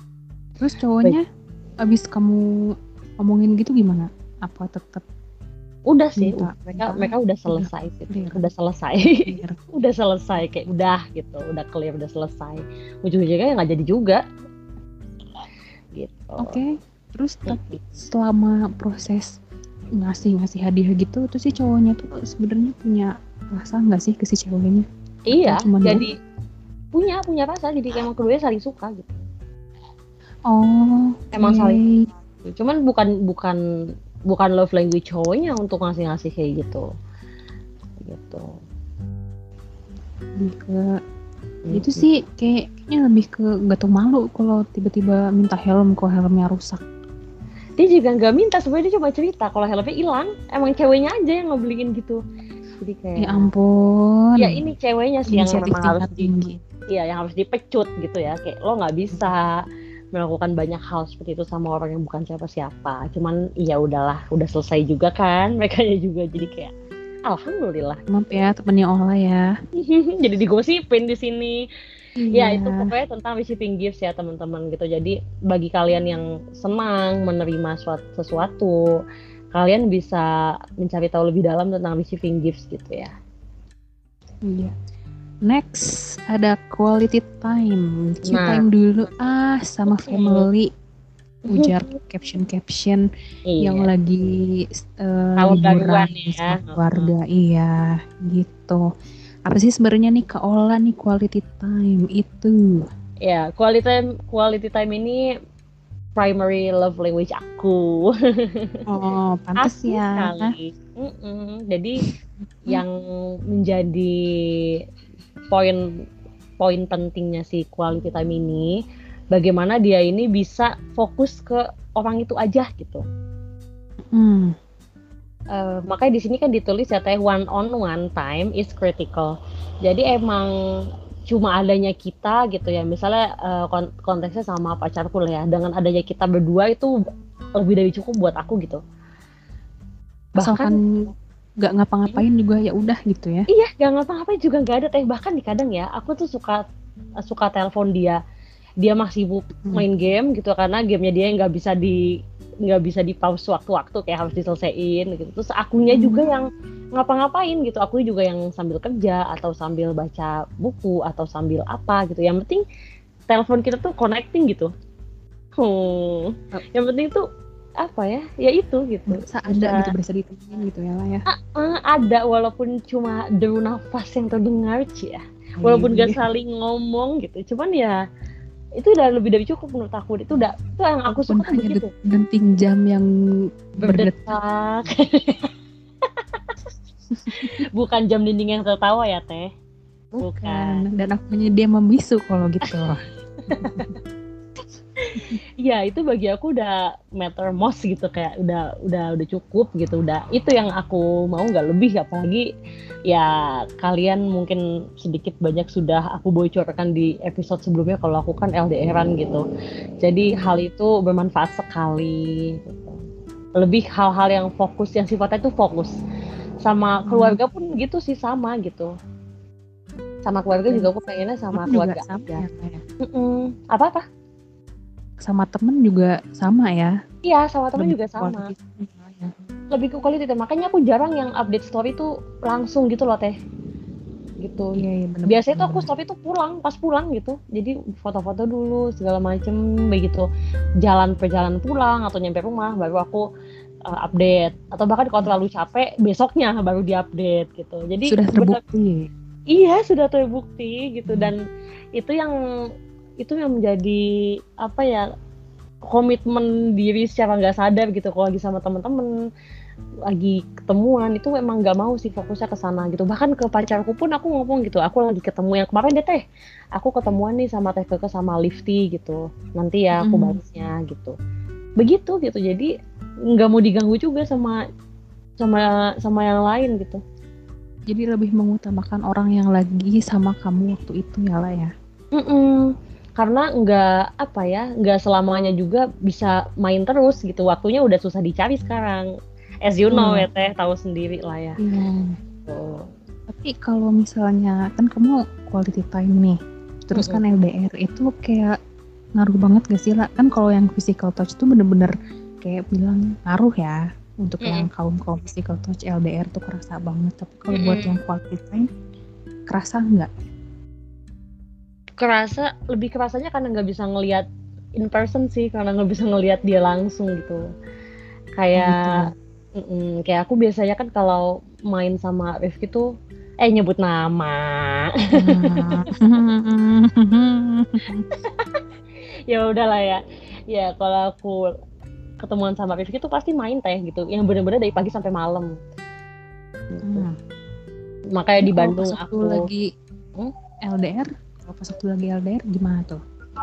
Speaker 2: Terus cowoknya Baik. abis kamu ngomongin gitu gimana? Apa tetap
Speaker 1: Udah sih,
Speaker 2: Minta,
Speaker 1: mereka
Speaker 2: minta.
Speaker 1: mereka udah selesai sih,
Speaker 2: clear.
Speaker 1: udah selesai,
Speaker 2: Clear.
Speaker 1: udah selesai kayak udah gitu, udah clear, udah selesai. Ujung-ujungnya nggak jadi juga, gitu.
Speaker 2: Oke, terus tapi selama proses ngasih ngasih hadiah gitu, tuh si cowoknya tuh sebenarnya punya rasa nggak sih ke si ceweknya?
Speaker 1: Iya,
Speaker 2: Atau cuma
Speaker 1: jadi punya punya rasa, jadi kayak emang keduanya saling suka gitu.
Speaker 2: Oh,
Speaker 1: Emang
Speaker 2: oke.
Speaker 1: saling, cuman bukan bukan bukan love language cowoknya untuk ngasih-ngasih kayak gitu, gitu.
Speaker 2: Lebih ke itu sih kayak- kayaknya lebih ke gak tau malu kalau tiba-tiba minta helm kok helmnya rusak.
Speaker 1: Dia juga nggak minta, sebenarnya dia cuma cerita kalau helmnya hilang, emang ceweknya aja yang ngebeliin gitu. Jadi kayak,
Speaker 2: Ya ampun.
Speaker 1: ya ini ceweknya sih yang
Speaker 2: Inisiatif
Speaker 1: memang harus
Speaker 2: tingkat
Speaker 1: di,
Speaker 2: tinggi.
Speaker 1: iya yang harus dipecut gitu ya, kayak lo nggak bisa melakukan banyak hal seperti itu sama orang yang bukan siapa-siapa. Cuman ya udahlah, udah selesai juga kan, mereka juga jadi kayak alhamdulillah.
Speaker 2: Maaf ya temennya Ola ya.
Speaker 1: Jadi digosipin di sini. Ya
Speaker 2: Iya.
Speaker 1: itu pokoknya tentang receiving gifts ya teman-teman gitu. Jadi bagi kalian yang senang menerima suatu sesuatu, kalian bisa mencari tahu lebih dalam tentang receiving gifts gitu ya.
Speaker 2: Iya. Next ada quality time. Q
Speaker 1: Nah.
Speaker 2: time dulu ah sama
Speaker 1: Hmm.
Speaker 2: family. Ujar caption-caption
Speaker 1: Iya.
Speaker 2: yang lagi uh,
Speaker 1: Tahun
Speaker 2: liburan
Speaker 1: baruan ya.
Speaker 2: sama keluarga. Iya, gitu. Apa sih sebenarnya nih Kak Ola nih quality time itu?
Speaker 1: Ya, quality time quality time ini primary love language aku.
Speaker 2: Oh, pantes
Speaker 1: Aku
Speaker 2: ya.
Speaker 1: sekali. Mm-mm. Jadi yang menjadi poin poin pentingnya si quality time ini, bagaimana dia ini bisa fokus ke orang itu aja gitu.
Speaker 2: Hmm.
Speaker 1: Uh, makanya di sini kan ditulis ya teh one on one time is critical. Jadi emang cuma adanya kita gitu ya. Misalnya uh, konteksnya sama pacarku lah ya. Dengan adanya kita berdua itu lebih dari cukup buat aku gitu.
Speaker 2: Bahkan nggak ngapa-ngapain juga ya udah gitu ya.
Speaker 1: Iya, nggak ngapa-ngapain juga nggak ada teh. Bahkan di kadang ya, aku tuh suka suka telepon dia. Dia masih sibuk main game gitu karena gamenya dia nggak bisa di nggak bisa di pause waktu-waktu kayak harus diselesaiin gitu. Terus akunya hmm. juga yang ngapa-ngapain gitu. Aku juga yang sambil kerja atau sambil baca buku atau sambil apa gitu. Yang penting telepon kita tuh connecting gitu. Hmm. Yang penting tuh apa ya? Ya itu gitu.
Speaker 2: Berasa ada bisa, gitu, berasa ditemenin gitu ya lah ya.
Speaker 1: Uh, uh, ada walaupun cuma deru nafas yang terdengar sih ya. Walaupun gak saling ngomong gitu. Cuman ya itu udah lebih dari cukup menurut aku. Itu udah itu yang aku suka tuh begitu.
Speaker 2: Denting jam yang
Speaker 1: berdetak. Bukan jam dinding yang tertawa ya teh.
Speaker 2: Bukan. Bukan. Dan akunya dia membisu kalau gitu.
Speaker 1: Ya itu bagi aku udah matter most gitu, kayak udah udah udah cukup gitu, udah itu yang aku mau, nggak lebih. Apalagi ya kalian mungkin sedikit banyak sudah aku bocorkan di episode sebelumnya kalau aku kan L D R-an gitu, jadi hal itu bermanfaat sekali gitu. Lebih hal-hal yang fokus, yang sifatnya itu fokus sama keluarga pun gitu sih, sama gitu, sama keluarga juga aku pengennya sama
Speaker 2: temen
Speaker 1: keluarga
Speaker 2: sama
Speaker 1: aja.
Speaker 2: Ya,
Speaker 1: apa-apa
Speaker 2: sama temen juga sama ya?
Speaker 1: Iya, sama temen
Speaker 2: lebih
Speaker 1: juga sama.
Speaker 2: Ya.
Speaker 1: Lebih ke quality time. Makanya aku jarang yang update story tuh langsung gitu loh teh. Gitu.
Speaker 2: Iya, iya, bener,
Speaker 1: biasanya
Speaker 2: bener,
Speaker 1: tuh aku story tuh pulang, pas pulang gitu. Jadi foto-foto dulu segala macem begitu. Jalan perjalanan pulang atau nyampe rumah baru aku uh, update. Atau bahkan kalau terlalu capek besoknya baru diupdate gitu. Jadi
Speaker 2: sudah terbukti.
Speaker 1: Iya, sudah terbukti gitu. Dan itu yang itu yang menjadi apa ya, komitmen diri secara nggak sadar gitu. Kalau lagi sama teman-teman lagi ketemuan itu emang nggak mau sih fokusnya ke sana gitu. Bahkan ke pacarku pun aku ngomong gitu, aku lagi ketemu yang kemarin deh teh, aku ketemuan nih sama teh Keke sama Lifty gitu, nanti ya aku balasnya gitu, begitu gitu. Jadi nggak mau diganggu juga sama sama sama yang lain gitu.
Speaker 2: Jadi lebih mengutamakan orang yang lagi sama kamu waktu itu ya lah ya.
Speaker 1: Mm-mm. Karena nggak apa ya, nggak selamanya juga bisa main terus gitu. Waktunya udah susah dicari sekarang. As you know hmm. ya teh, tahu sendiri lah ya.
Speaker 2: Iya. So. Tapi kalau misalnya kan kamu quality time nih, terus mm-hmm. kan L D R itu kayak ngaruh banget gak sih lah? Kan kalau yang physical touch tuh bener-bener kayak bilang ngaruh ya. Untuk
Speaker 1: Mm-mm.
Speaker 2: yang kaum-kaum physical touch L D R tuh kerasa banget. Tapi kalau buat
Speaker 1: Mm-mm.
Speaker 2: yang quality time, kerasa nggak?
Speaker 1: Kerasa, lebih kerasanya karena nggak bisa ngelihat in person sih, karena nggak bisa ngelihat dia langsung gitu.
Speaker 2: Oh gitu.
Speaker 1: Kayak mm-mm, kayak aku biasanya kan kalau main sama Rifki tuh eh nyebut nama.
Speaker 2: Hmm.
Speaker 1: Ya udahlah ya. Ya kalau aku ketemuan sama Rifki tuh pasti main teh gitu, yang bener-bener dari pagi sampai malam gitu.
Speaker 2: Hmm.
Speaker 1: Makanya
Speaker 2: Ini
Speaker 1: di
Speaker 2: kalau pas
Speaker 1: Bandung
Speaker 2: waktu
Speaker 1: aku
Speaker 2: lagi
Speaker 1: hmm,
Speaker 2: L D R, kalau pas waktu lagi L D R gimana tuh?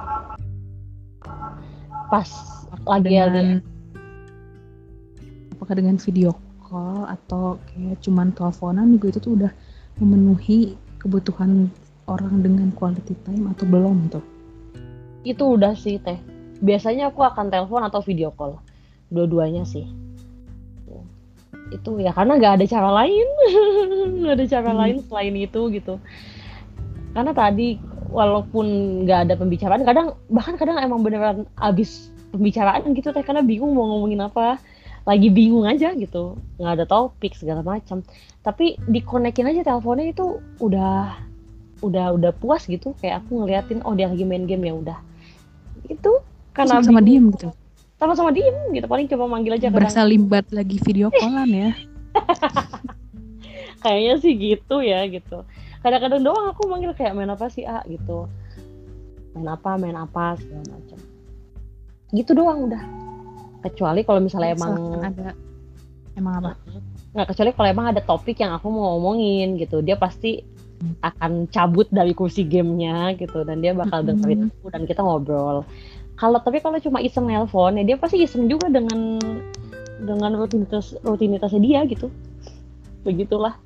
Speaker 1: pas
Speaker 2: Apakah
Speaker 1: lagi L D R
Speaker 2: dengan apakah dengan video call atau kayak cuman teleponan juga itu tuh udah memenuhi kebutuhan orang dengan quality time atau belum tuh?
Speaker 1: itu udah sih teh. Biasanya aku akan telepon atau video call, dua-duanya sih. Itu ya karena nggak ada cara lain, nggak ada cara
Speaker 2: Hmm.
Speaker 1: lain selain itu gitu. Karena tadi walaupun nggak ada pembicaraan, kadang bahkan kadang emang beneran abis pembicaraan gitu teh, karena bingung mau ngomongin apa, lagi bingung aja gitu, nggak ada topik segala macam. Tapi dikonekin aja teleponnya itu udah udah udah puas gitu, kayak aku ngeliatin oh dia lagi main game, ya udah itu
Speaker 2: Terus
Speaker 1: karena
Speaker 2: sama-sama
Speaker 1: bingung
Speaker 2: diem gitu.
Speaker 1: sama-sama diem gitu, paling coba manggil aja kadang.
Speaker 2: Berasa limbat lagi video callan ya.
Speaker 1: Kayaknya sih gitu ya gitu. Kadang-kadang doang aku manggil kayak main apa sih A gitu, main apa main apa segala macam gitu doang udah. Kecuali kalau misalnya emang
Speaker 2: Misalkan ada emang apa?
Speaker 1: nggak, kecuali kalau emang ada topik yang aku mau ngomongin gitu, dia pasti akan cabut dari kursi gamenya gitu, dan dia bakal dengerin aku dan kita ngobrol. Kalau tapi kalau cuma iseng nelpon ya dia pasti iseng juga dengan dengan rutinitas rutinitasnya dia gitu. Begitulah.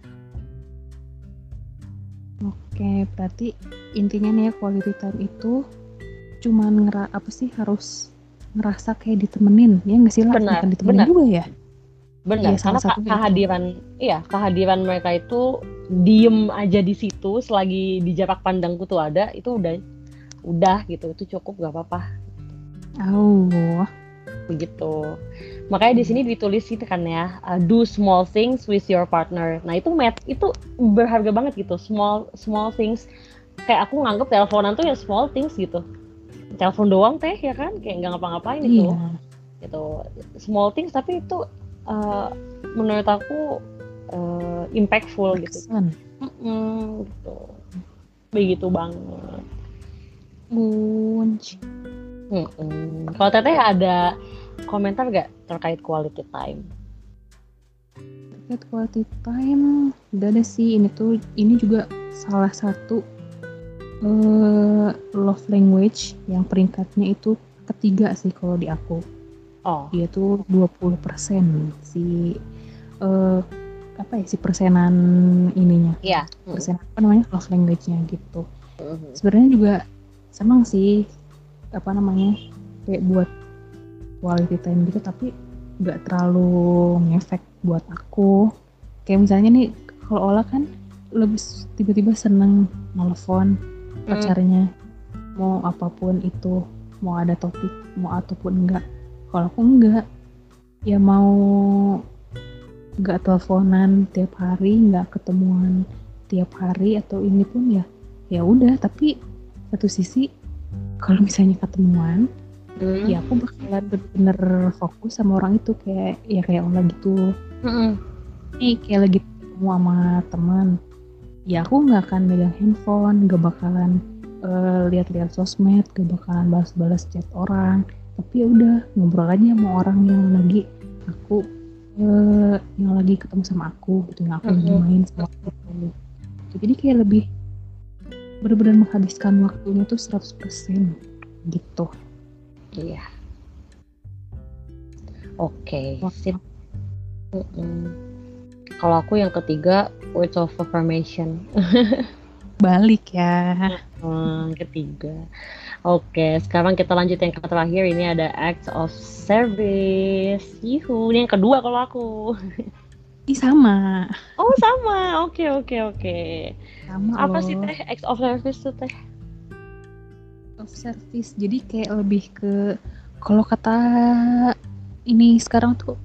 Speaker 2: Oke, berarti intinya nih ya quality time itu cuman ngera apa sih harus ngerasa kayak ditemenin, ya nggak sih lah,
Speaker 1: Benar,
Speaker 2: bukan ditemenin
Speaker 1: benar.
Speaker 2: juga ya?
Speaker 1: Benar,
Speaker 2: Iya,
Speaker 1: karena
Speaker 2: salah satunya itu.
Speaker 1: kehadiran iya, kehadiran mereka itu diem aja di situ selagi di jarak pandangku tuh ada, itu udah udah gitu, itu cukup, gak apa-apa
Speaker 2: Oh,
Speaker 1: begitu. Makanya di sini ditulis itu kan ya, uh, do small things with your partner. Nah, itu met itu berharga banget gitu, small small things. Kayak aku nganggep teleponan tuh ya small things gitu. Telepon doang teh ya kan, kayak nggak ngapa-ngapain itu.
Speaker 2: iya.
Speaker 1: Gitu. Small things tapi itu uh, menurut aku uh, impactful gitu.
Speaker 2: Berkesan.
Speaker 1: Mm-mm, gitu. Begitu banget.
Speaker 2: Unj.
Speaker 1: Mm-mm. Kalau Teteh ada komentar gak terkait quality time?
Speaker 2: Terkait quality time, udah ada sih, ini tuh ini juga salah satu uh, love language yang peringkatnya itu ketiga sih kalau di aku.
Speaker 1: Oh,
Speaker 2: Dia tuh dua puluh persen si uh, apa ya si persenan ininya.
Speaker 1: iya.
Speaker 2: Persen apa namanya? Love language-nya gitu.
Speaker 1: Mm-hmm.
Speaker 2: Sebenarnya juga senang sih apa namanya kayak buat quality time gitu, tapi nggak terlalu ngefek buat aku. Kayak misalnya nih kalau Ola kan lebih tiba-tiba seneng nelfon pacarnya, mm. mau apapun itu, mau ada topik mau ataupun enggak. Kalau aku enggak, ya mau nggak teleponan tiap hari, nggak ketemuan tiap hari atau ini pun ya ya udah. Tapi satu sisi kalau misalnya ketemuan, hmm. ya aku bakalan bener-bener fokus sama orang itu, kayak ya kayak Ola gitu.
Speaker 1: Hmm.
Speaker 2: Nih kayak lagi ketemu sama teman, ya aku nggak akan megang handphone, nggak bakalan uh, lihat-lihat sosmed, nggak bakalan balas-balas chat orang. Tapi ya udah ngobrol aja sama orang yang lagi aku uh, yang lagi ketemu sama aku gitu, yang aku hmm. lagi main sama aku. Jadi kayak lebih benar-benar menghabiskan waktunya tuh seratus persen gitu.
Speaker 1: Iya. Oke, okay. Sip. Kalau aku yang ketiga, words of affirmation.
Speaker 2: Balik ya.
Speaker 1: Hmm, ketiga. Oke, okay, sekarang kita lanjut yang ke terakhir. Ini ada acts of service. Yuhu, ini yang kedua kalau aku.
Speaker 2: Ih, sama.
Speaker 1: Oh, sama. Oke, okay, oke, okay, oke. Okay.
Speaker 2: Sama
Speaker 1: apa
Speaker 2: loh.
Speaker 1: sih teh acts of service tuh teh?
Speaker 2: Of service, jadi kayak lebih ke kalau kata ini sekarang tuh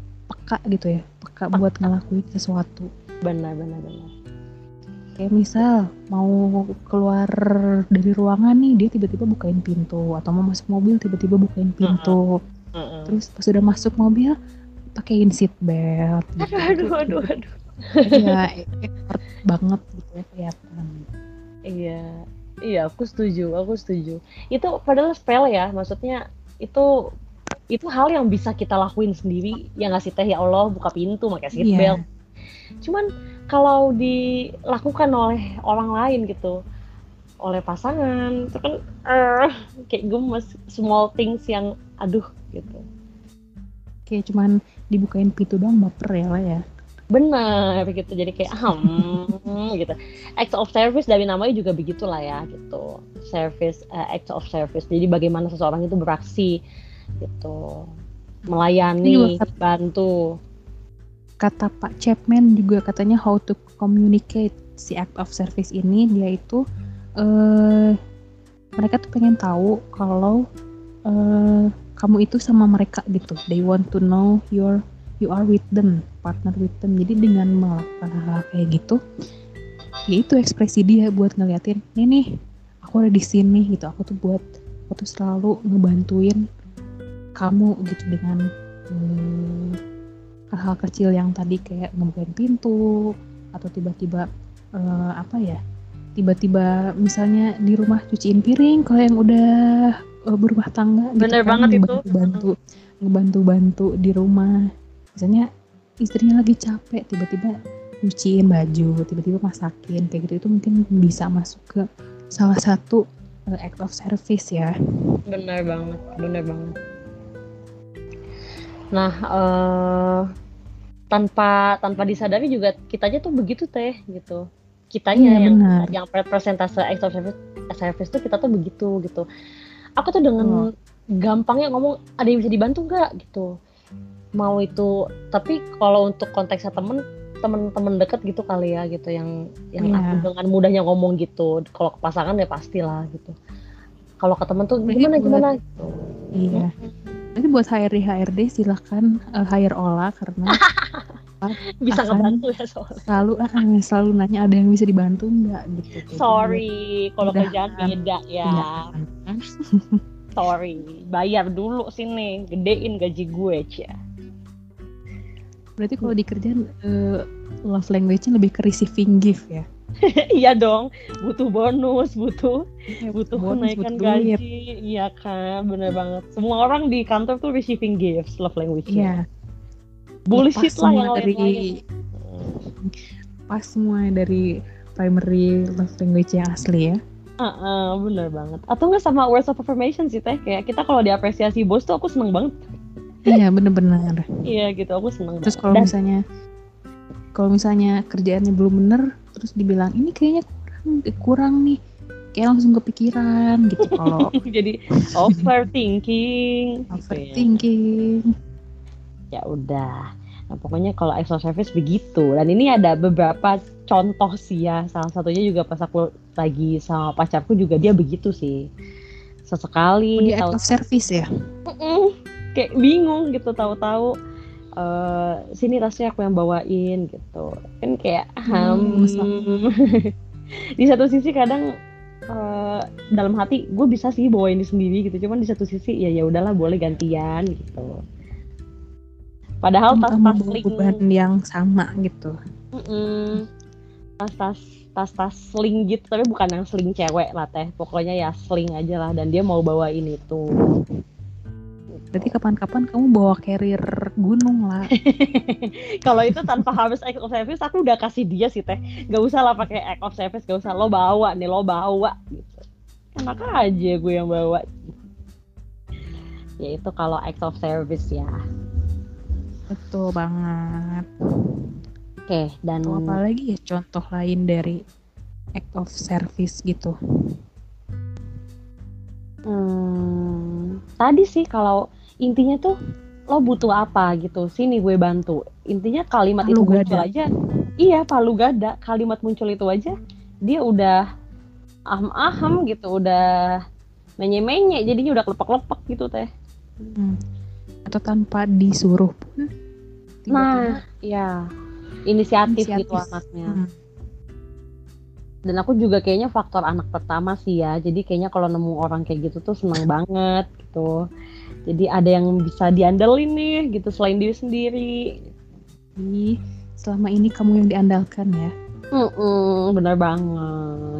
Speaker 2: peka gitu ya, peka buat ngelakuin sesuatu.
Speaker 1: Benar benar benar.
Speaker 2: Kayak misal mau keluar dari ruangan nih, dia tiba-tiba bukain pintu, atau mau masuk mobil tiba-tiba bukain pintu.
Speaker 1: Uh-uh. Uh-uh.
Speaker 2: Terus pas udah masuk mobil pakein seat belt gitu.
Speaker 1: Aduh aduh aduh.
Speaker 2: Iya, effort banget gitu ya kelihatan.
Speaker 1: Iya, iya aku setuju, aku setuju. Itu padahal sepele ya, maksudnya itu itu hal yang bisa kita lakuin sendiri, ya nggak sih Teh, ya Allah buka pintu pakai seat
Speaker 2: Iya.
Speaker 1: belt. Cuman kalau dilakukan oleh orang lain gitu, oleh pasangan, itu kan uh, kayak gemes, small things yang aduh gitu.
Speaker 2: Kayak cuman dibukain pintu doang baper ya lah ya.
Speaker 1: Benar gitu, jadi kayak hmm gitu. Act of service dari namanya juga begitulah ya gitu. Service, uh, act of service. Jadi bagaimana seseorang itu beraksi gitu, melayani,
Speaker 2: Ini juga
Speaker 1: bantu.
Speaker 2: kata Pak Chapman juga katanya how to communicate si act of service ini, dia itu uh, mereka tuh pengen tahu kalau uh, kamu itu sama mereka gitu. They want to know your you are with them, partner with them. Jadi dengan melakukan hal kayak gitu, ya itu ekspresi dia buat ngeliatin, nih nih aku ada di sini gitu. Aku tuh buat aku tuh selalu ngebantuin kamu gitu dengan hmm, hal-hal kecil yang tadi kayak ngebukain pintu atau tiba-tiba uh, apa ya tiba-tiba misalnya di rumah cuciin piring kalau yang udah uh, berumah tangga gitu.
Speaker 1: Bener
Speaker 2: kan,
Speaker 1: banget itu.
Speaker 2: ngebantu ngebantu-bantu di rumah, misalnya istrinya lagi capek tiba-tiba cuciin baju, tiba-tiba masakin kayak gitu. Itu mungkin bisa masuk ke salah satu uh, act of service ya.
Speaker 1: Bener banget, bener banget. Nah, uh, tanpa tanpa disadari juga kitanya tuh begitu Teh gitu. Kitanya
Speaker 2: Iya,
Speaker 1: yang
Speaker 2: benar.
Speaker 1: yang persentase act of service, service tuh kita tuh begitu gitu. Aku tuh dengan oh. gampangnya ngomong, ada yang bisa dibantu nggak gitu. Mau itu, tapi kalau untuk konteksnya temen temen-temen deket gitu kali ya gitu, yang yang
Speaker 2: yeah.
Speaker 1: aku dengan mudahnya ngomong gitu. Kalau ke pasangan ya pastilah gitu. Kalau ke temen tuh gimana
Speaker 2: buat,
Speaker 1: gimana gitu.
Speaker 2: Iya. Jadi buat H R D H R D silakan uh, hire Ola karena
Speaker 1: bisa ngebantu ya soalnya.
Speaker 2: Selalu akan selalu nanya ada yang bisa dibantu nggak gitu.
Speaker 1: Sorry, kalau kerjaan beda ya.
Speaker 2: Kan?
Speaker 1: Sorry, bayar dulu sini, gedein gaji gue cia.
Speaker 2: Berarti kalau di kerjaan uh, love language-nya lebih ke receiving gift ya?
Speaker 1: Iya dong, butuh bonus, butuh
Speaker 2: ya,
Speaker 1: butuh
Speaker 2: bonus,
Speaker 1: kenaikan
Speaker 2: butuh
Speaker 1: gaji.
Speaker 2: duit.
Speaker 1: Iya kan, bener banget. Semua orang di kantor tuh receiving gifts, love language.
Speaker 2: Iya.
Speaker 1: Bullshit lah yang
Speaker 2: dari
Speaker 1: lain-lain.
Speaker 2: Pas semua dari primary love language yang asli ya.
Speaker 1: Uh, uh, bener banget. Atau nggak sama words of affirmation sih Teh, kayak kita kalau diapresiasi bos tuh aku seneng banget.
Speaker 2: Iya bener-bener.
Speaker 1: Iya gitu, aku seneng.
Speaker 2: Terus kalau misalnya kalau misalnya kerjaannya belum bener, terus dibilang ini kayaknya kurang, kurang nih, kayak langsung kepikiran gitu kalau.
Speaker 1: Jadi overthinking.
Speaker 2: Overthinking.
Speaker 1: Ya udah. Nah pokoknya kalau act of service begitu. Dan ini ada beberapa contoh sih ya. Salah satunya juga pas aku lagi sama pacarku juga dia begitu sih. Sesekali.
Speaker 2: Dia act of service ya.
Speaker 1: Uh-uh. Kayak bingung gitu, tahu-tahu uh, sini tasnya aku yang bawain gitu kan, kayak hmm, hmm. Di satu sisi kadang uh, dalam hati gue bisa sih bawain sendiri gitu, cuman di satu sisi ya ya udahlah boleh gantian gitu, padahal tas-tas sling
Speaker 2: beban yang sama gitu.
Speaker 1: uh-uh. tas-tas tas-tas sling gitu, tapi bukan yang sling cewek lah Teh, pokoknya ya sling aja lah, dan dia mau bawain itu.
Speaker 2: Berarti kapan-kapan kamu bawa carrier gunung lah.
Speaker 1: Kalau itu tanpa harus act of service, aku udah kasih dia sih Teh. Gak usah lah pakai act of service, gak usah, lo bawa nih, lo bawa gitu. Enak aja gue yang bawa. Ya itu kalau act of service ya.
Speaker 2: Betul banget.
Speaker 1: Oke, dan
Speaker 2: atau apa lagi ya contoh lain dari act of service gitu?
Speaker 1: Hmm, tadi sih kalau intinya tuh lo butuh apa gitu, sini gue bantu. Intinya kalimat palu itu gada. Muncul aja. Iya, palu gada. Kalimat muncul itu aja dia udah ahem-ahem gitu, udah menye-menye, jadinya udah kelepek-kelepek gitu Teh.
Speaker 2: Hmm. Atau tanpa disuruh pun tiba-tiba
Speaker 1: Nah, ya inisiatif, gitu
Speaker 2: inisiatif.
Speaker 1: anaknya.
Speaker 2: Hmm.
Speaker 1: Dan aku juga kayaknya faktor anak pertama sih ya. Jadi kayaknya kalau nemu orang kayak gitu tuh senang banget gitu. Jadi ada yang bisa diandelin nih gitu selain diri sendiri.
Speaker 2: Ih, selama ini kamu yang diandalkan ya.
Speaker 1: Mm-mm, bener banget.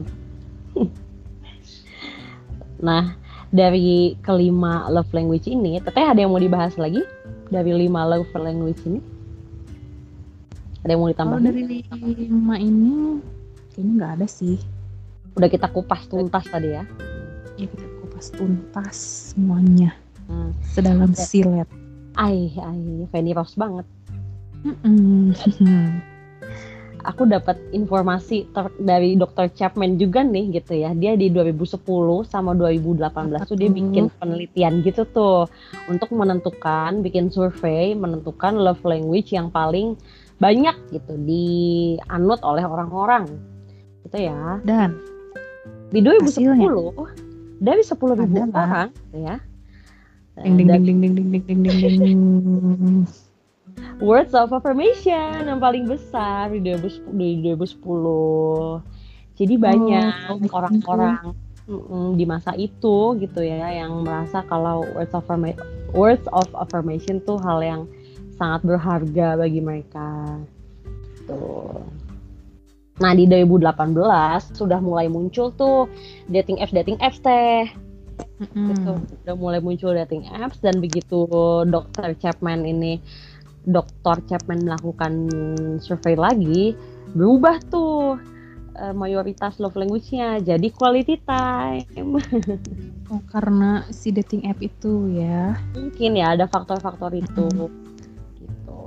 Speaker 1: Nah, dari kelima love language ini, teteh ada yang mau dibahas lagi? Dari lima love language ini? Ada yang mau
Speaker 2: Kalau
Speaker 1: ditambahin?
Speaker 2: dari lima ini kayaknya nggak ada sih.
Speaker 1: Udah kita kupas tuntas tadi ya.
Speaker 2: Ya kita kupas tuntas semuanya
Speaker 1: Hmm.
Speaker 2: sedalam
Speaker 1: Ya.
Speaker 2: silet.
Speaker 1: Ay, ay, Fanny Rose banget.
Speaker 2: Mm-mm.
Speaker 1: Aku dapat informasi ter- dari dokter Chapman juga nih gitu ya. Dia di dua ribu sepuluh sama dua ribu delapan belas
Speaker 2: Apa
Speaker 1: tuh dia
Speaker 2: tuh?
Speaker 1: bikin penelitian gitu tuh untuk menentukan, bikin survei menentukan love language yang paling banyak gitu dianut oleh orang-orang gitu ya.
Speaker 2: Dan
Speaker 1: Di dua ribu
Speaker 2: hasilnya
Speaker 1: sepuluh dari sepuluh ribu
Speaker 2: adalah
Speaker 1: orang gitu ya.
Speaker 2: ding ding
Speaker 1: Dan
Speaker 2: ding ding ding ding ding ding ding ding.
Speaker 1: words of affirmation yang paling besar di dua ribu sepuluh. Jadi banyak
Speaker 2: Oh, oh,
Speaker 1: orang-orang mm, di masa itu gitu ya yang merasa kalau words of affirmation, words of affirmation tuh hal yang sangat berharga bagi mereka. Tuh. Nah di dua ribu delapan belas sudah mulai muncul tuh dating apps dating apps teh.
Speaker 2: Mm-mm.
Speaker 1: Gitu. Udah mulai muncul dating apps dan begitu dokter Chapman ini dokter Chapman melakukan survei lagi, berubah tuh uh, mayoritas love language-nya jadi quality time.
Speaker 2: Oh, karena si dating app itu ya.
Speaker 1: Mungkin ya ada faktor-faktor itu.
Speaker 2: Mm-mm.
Speaker 1: Gitu.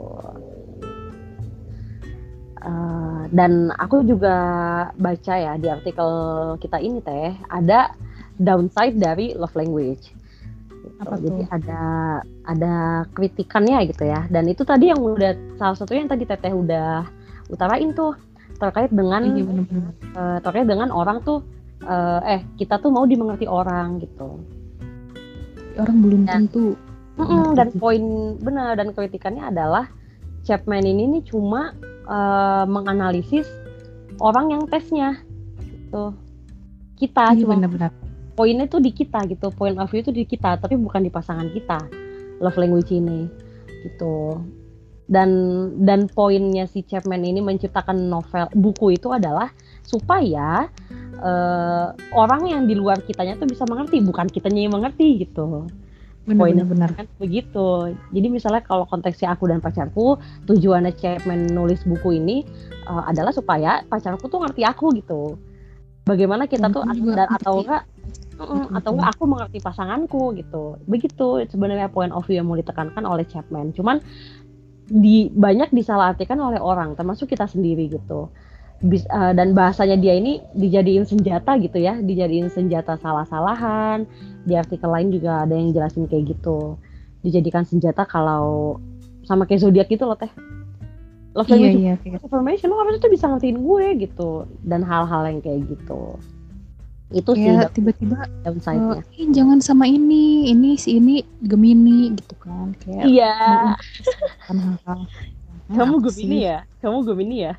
Speaker 1: Uh, dan aku juga baca ya di artikel kita ini teh ada downside dari love language.
Speaker 2: Apa
Speaker 1: Jadi
Speaker 2: tuh?
Speaker 1: ada ada kritikannya gitu ya. Dan itu tadi yang udah salah satunya yang tadi Teteh udah utarain tuh terkait dengan
Speaker 2: Iya benar-benar.
Speaker 1: uh, terkait dengan orang tuh uh, eh kita tuh mau dimengerti orang gitu.
Speaker 2: Orang belum
Speaker 1: Dan,
Speaker 2: tentu.
Speaker 1: mm-mm, dan poin benar dan kritikannya adalah Chapman ini nih cuma uh, menganalisis orang yang tesnya gitu. Kita
Speaker 2: Iya
Speaker 1: cuma
Speaker 2: benar-benar.
Speaker 1: poinnya tuh di kita gitu, point of view itu di kita, tapi bukan di pasangan kita love language ini gitu. Dan dan poinnya si Chapman ini menciptakan novel buku itu adalah supaya uh, orang yang di luar kitanya tuh bisa mengerti, bukan kitanya yang mengerti gitu. Poinnya
Speaker 2: Benar-benar.
Speaker 1: kan begitu. Jadi misalnya kalau konteksnya aku dan pacarku, tujuannya Chapman nulis buku ini uh, adalah supaya pacarku tuh ngerti aku gitu. Bagaimana kita tuh dan atau enggak Mm, atau enggak aku mengerti pasanganku gitu. Begitu sebenarnya point of view yang mau ditekankan oleh Chapman. Cuman di banyak disalahartikan oleh orang, termasuk kita sendiri gitu. Bis, uh, dan bahasanya dia ini dijadiin senjata gitu ya, dijadiin senjata salah-salahan. Di artikel lain juga ada yang jelasin kayak gitu. Dijadikan senjata kalau sama kayak zodiak gitu loh teh. Love language
Speaker 2: iya, iya,
Speaker 1: information lo harusnya tuh bisa ngertiin gue gitu dan hal-hal yang kayak gitu. Itu sih
Speaker 2: kayak tiba-tiba
Speaker 1: downside-nya.
Speaker 2: uh, Ih, jangan sama ini, ini si ini Gemini gitu kan, kayak
Speaker 1: iya.
Speaker 2: hal-hal.
Speaker 1: Kamu Gemini ya? Kamu Gemini ya?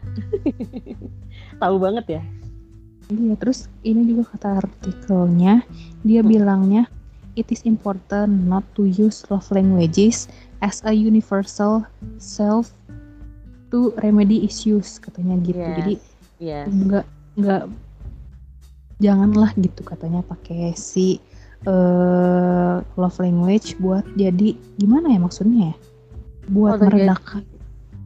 Speaker 1: Tahu banget ya?
Speaker 2: Iya, terus ini juga kata artikelnya, dia hmm. bilangnya it is important not to use love languages as a universal self to remedy issues, katanya gitu.
Speaker 1: Yes.
Speaker 2: Jadi
Speaker 1: yes.
Speaker 2: enggak enggak janganlah gitu katanya pakai si uh, love language buat jadi gimana ya maksudnya ya? Buat oh, meredakan jadi.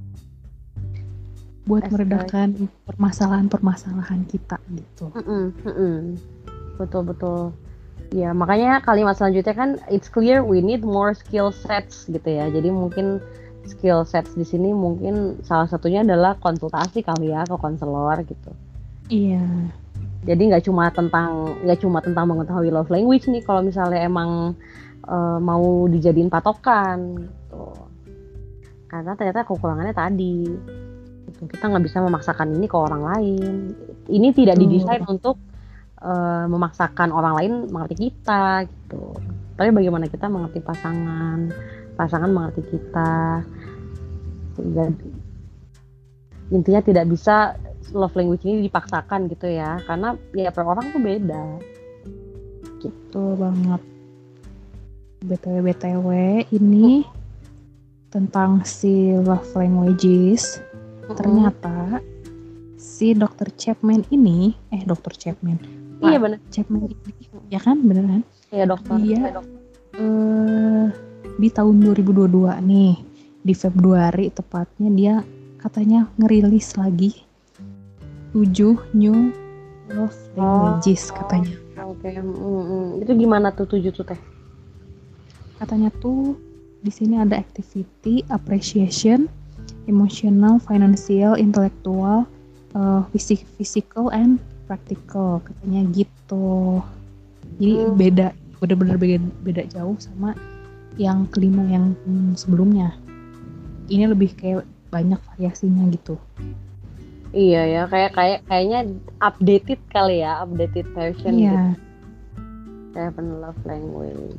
Speaker 2: buat As meredakan like. permasalahan-permasalahan kita gitu.
Speaker 1: Mm-mm, mm-mm. Betul betul. Ya makanya kalimat selanjutnya kan it's clear we need more skill sets gitu ya. Jadi mungkin skill sets di sini mungkin salah satunya adalah konsultasi kali ya ke konselor gitu.
Speaker 2: Iya.
Speaker 1: Jadi nggak cuma tentang nggak cuma tentang mengetahui love language nih kalau misalnya emang uh, mau dijadiin patokan gitu. Karena ternyata kekurangannya tadi gitu. Kita nggak bisa memaksakan ini ke orang lain. Ini tidak didesain uh. untuk uh, memaksakan orang lain mengerti kita gitu. Tapi bagaimana kita mengerti pasangan, pasangan mengerti kita Jadi, intinya tidak bisa love language ini dipaksakan gitu ya, karena ya per orang tuh beda.
Speaker 2: Gitu banget. B T W B T W ini oh. tentang si love languages. Mm-hmm. Ternyata si dokter Chapman ini, eh dokter Chapman,
Speaker 1: iya benar.
Speaker 2: Chapman ini, ya kan, beneran?
Speaker 1: Iya dokter.
Speaker 2: Dia
Speaker 1: ya, dokter.
Speaker 2: Uh, di tahun dua ribu dua puluh dua nih, di Februari tepatnya, dia katanya ngerilis lagi tujuh new love languages oh, katanya.
Speaker 1: Oke, okay. mm-hmm. Itu gimana tuh tujuh tuh teh?
Speaker 2: Katanya tuh di sini ada activity, appreciation, emotional, financial, intellectual, uh, physical and practical katanya gitu. Jadi hmm. beda, benar-benar beda, beda jauh sama yang kelima yang hmm, sebelumnya. Ini lebih kayak banyak variasinya gitu.
Speaker 1: Iya ya, kayak kayak kayaknya updated kali ya, updated version
Speaker 2: iya.
Speaker 1: gitu. Seven love language.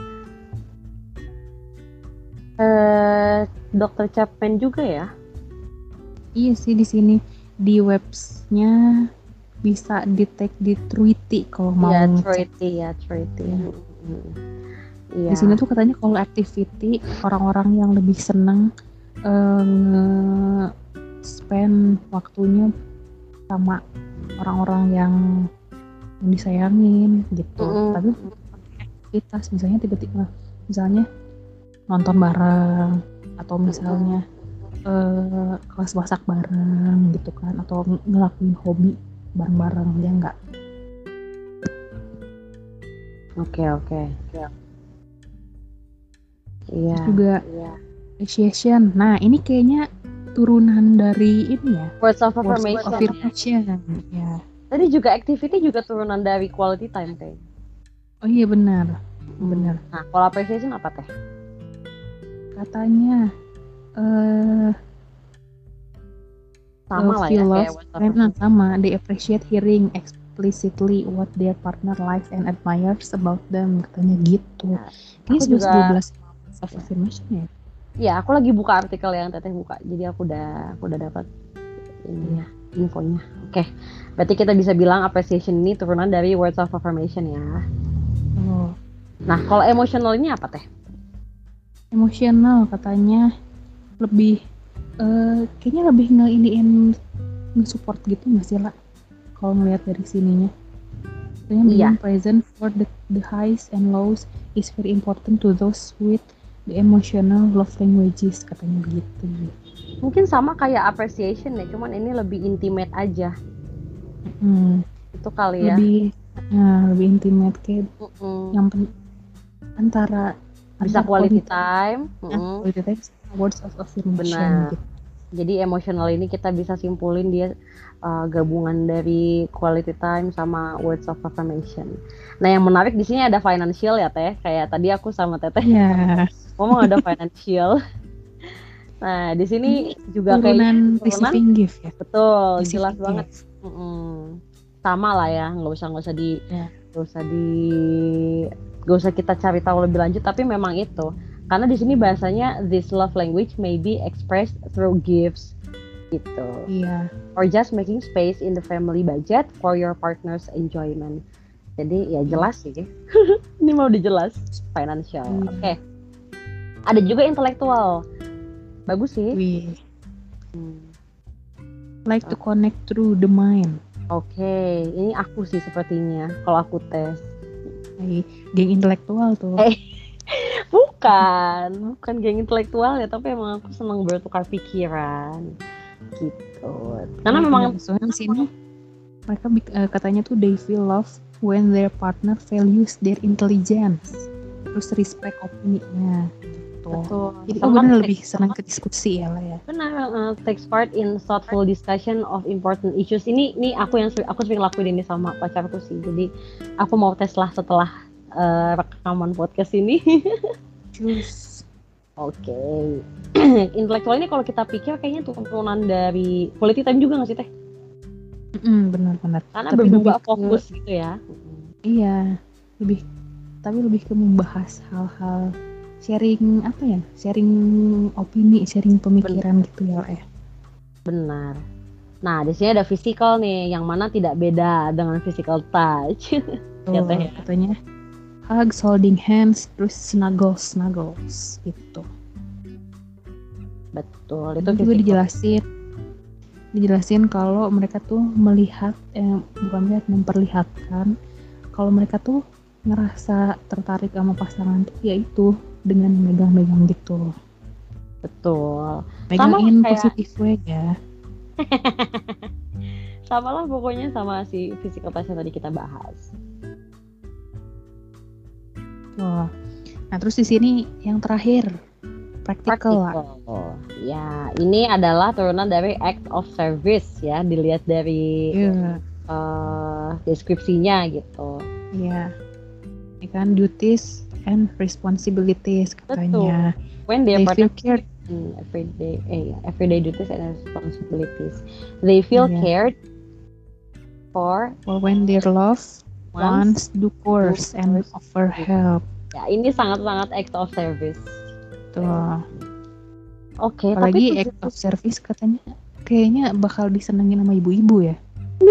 Speaker 1: Eh, dokter Chapman juga ya?
Speaker 2: Iya sih, di sini di websnya bisa detect di Truity kalau mau
Speaker 1: ya,
Speaker 2: ngecek.
Speaker 1: Truity ya, Truity. Ya. Hmm.
Speaker 2: Di sini tuh katanya kalau activity orang-orang yang lebih senang uh, spend waktunya sama orang-orang yang, yang disayangin gitu. Mm-hmm. Tapi aktivitas misalnya tiba-tiba misalnya nonton bareng atau misalnya uh, kelas masak bareng gitu kan, atau ngelakuin hobi bareng-bareng, dia enggak.
Speaker 1: Oke oke. Iya.
Speaker 2: Juga yeah. appreciation. Nah ini kayaknya turunan dari ini ya.
Speaker 1: Words of affirmation.
Speaker 2: Words of affirmation. Ya.
Speaker 1: Tadi juga activity juga turunan dari quality time teh.
Speaker 2: Oh iya benar, benar.
Speaker 1: Nah kalau appreciation apa teh?
Speaker 2: Katanya uh,
Speaker 1: sama lah ya kayak
Speaker 2: nah, sama. They appreciate hearing explicitly what their partner likes and admires about them, katanya gitu.
Speaker 1: Nah,
Speaker 2: ini
Speaker 1: juga
Speaker 2: dua belas of affirmation ya.
Speaker 1: Ya aku lagi buka artikel yang teteh buka, jadi aku udah aku udah dapat ini ya infonya. Oke, okay. Berarti kita bisa bilang appreciation ini turunan dari words of affirmation ya.
Speaker 2: Oh.
Speaker 1: Nah kalau emotional ini apa teh?
Speaker 2: Emotional katanya lebih uh, kayaknya lebih nge-iniin nge-support gitu nggak sih lah kalau ngelihat dari sininya. Katanya being present for the, the highs and lows is very important to those with the emotional love languages, katanya begitu.
Speaker 1: Mungkin sama kayak appreciation ya, cuman ini lebih intimate aja.
Speaker 2: Hmm.
Speaker 1: Itu kali ya.
Speaker 2: Lebih, nah, lebih intimate kayak
Speaker 1: Mm-mm.
Speaker 2: yang pen- antara
Speaker 1: bisa
Speaker 2: antara
Speaker 1: quality time,
Speaker 2: nah, quality time, words of affirmation.
Speaker 1: Benar.
Speaker 2: Gitu.
Speaker 1: Jadi emotional ini kita bisa simpulin dia uh, gabungan dari quality time sama words of affirmation. Nah yang menarik di sini ada financial ya teh, kayak tadi aku sama teteh.
Speaker 2: Yeah.
Speaker 1: Ngomong ada financial. Nah di sini juga
Speaker 2: turunan receiving gift ya.
Speaker 1: Betul, receiving jelas gift. Banget. Mm-mm. Sama lah ya, nggak usah nggak usah di yeah. nggak usah di nggak usah kita cari tahu lebih lanjut. Tapi memang itu, karena di sini bahasanya this love language may be expressed through gifts gitu.
Speaker 2: Iya.
Speaker 1: Yeah. Or just making space in the family budget for your partner's enjoyment. Jadi ya jelas sih. Ini mau dijelas financial. Mm. Oke. Okay. Ada juga intelektual. Bagus sih.
Speaker 2: Wih. Hmm. Like to connect through the mind.
Speaker 1: Oke, okay. Ini aku sih sepertinya. Kalau aku tes.
Speaker 2: Hey, geng intelektual tuh.
Speaker 1: Eh, bukan, bukan geng intelektual ya, tapi emang aku senang bertukar pikiran. Gitu. Karena
Speaker 2: nah,
Speaker 1: memang
Speaker 2: soalnya di sini mereka uh, katanya tuh they feel love when their partner values their intelligence, terus respect opininya.
Speaker 1: Betul.
Speaker 2: Jadi oh benar lebih senang ke diskusi ya lah ya.
Speaker 1: Benar, uh, takes part in thoughtful discussion of important issues. Ini ini aku yang aku sering lakuin ini sama pacarku sih. Jadi aku mau tes lah setelah uh, rekaman podcast ini.
Speaker 2: Terus
Speaker 1: oke. Okay. Intelektual ini kalau kita pikir kayaknya turunan dari quality time juga nggak sih teh?
Speaker 2: Mm, benar-benar.
Speaker 1: Karena tapi berubah fokus ke, gitu ya.
Speaker 2: Iya, lebih tapi lebih ke membahas hal-hal sharing apa ya? Sharing opini, sharing pemikiran gitu ya, ya.
Speaker 1: Benar. Nah, di sini ada physical nih, yang mana tidak beda dengan physical touch.
Speaker 2: Oh,
Speaker 1: Katanya.
Speaker 2: katanya hugs, holding hands, terus snuggles, snuggles gitu.
Speaker 1: Betul, itu
Speaker 2: Itu juga dijelasin, dijelasin kalau mereka tuh melihat, eh, bukan melihat, memperlihatkan kalau mereka tuh ngerasa tertarik sama pasangan tuh yaitu dengan megang-megang gitu.
Speaker 1: Betul.
Speaker 2: Megangin
Speaker 1: Sama kayak-
Speaker 2: positif way ya.
Speaker 1: Sama lah pokoknya sama si physical touch yang tadi kita bahas.
Speaker 2: Wah. Nah, terus di sini yang terakhir practical, lah.
Speaker 1: Ya, ini adalah turunan dari act of service ya, dilihat dari
Speaker 2: Iya.
Speaker 1: uh, deskripsinya gitu.
Speaker 2: Iya. Ini kan duties and responsibilities katanya.
Speaker 1: When they,
Speaker 2: They
Speaker 1: are
Speaker 2: feel
Speaker 1: participating
Speaker 2: cared.
Speaker 1: in everyday, eh, everyday duties and responsibilities, they feel
Speaker 2: Iya.
Speaker 1: cared for
Speaker 2: Or when their loved
Speaker 1: once.
Speaker 2: ones do chores and
Speaker 1: chores.
Speaker 2: offer help.
Speaker 1: Ya, ini sangat-sangat act of service.
Speaker 2: Tuh.
Speaker 1: Oke,
Speaker 2: Apalagi
Speaker 1: tapi
Speaker 2: act of service katanya kayaknya bakal disenengin sama ibu-ibu ya.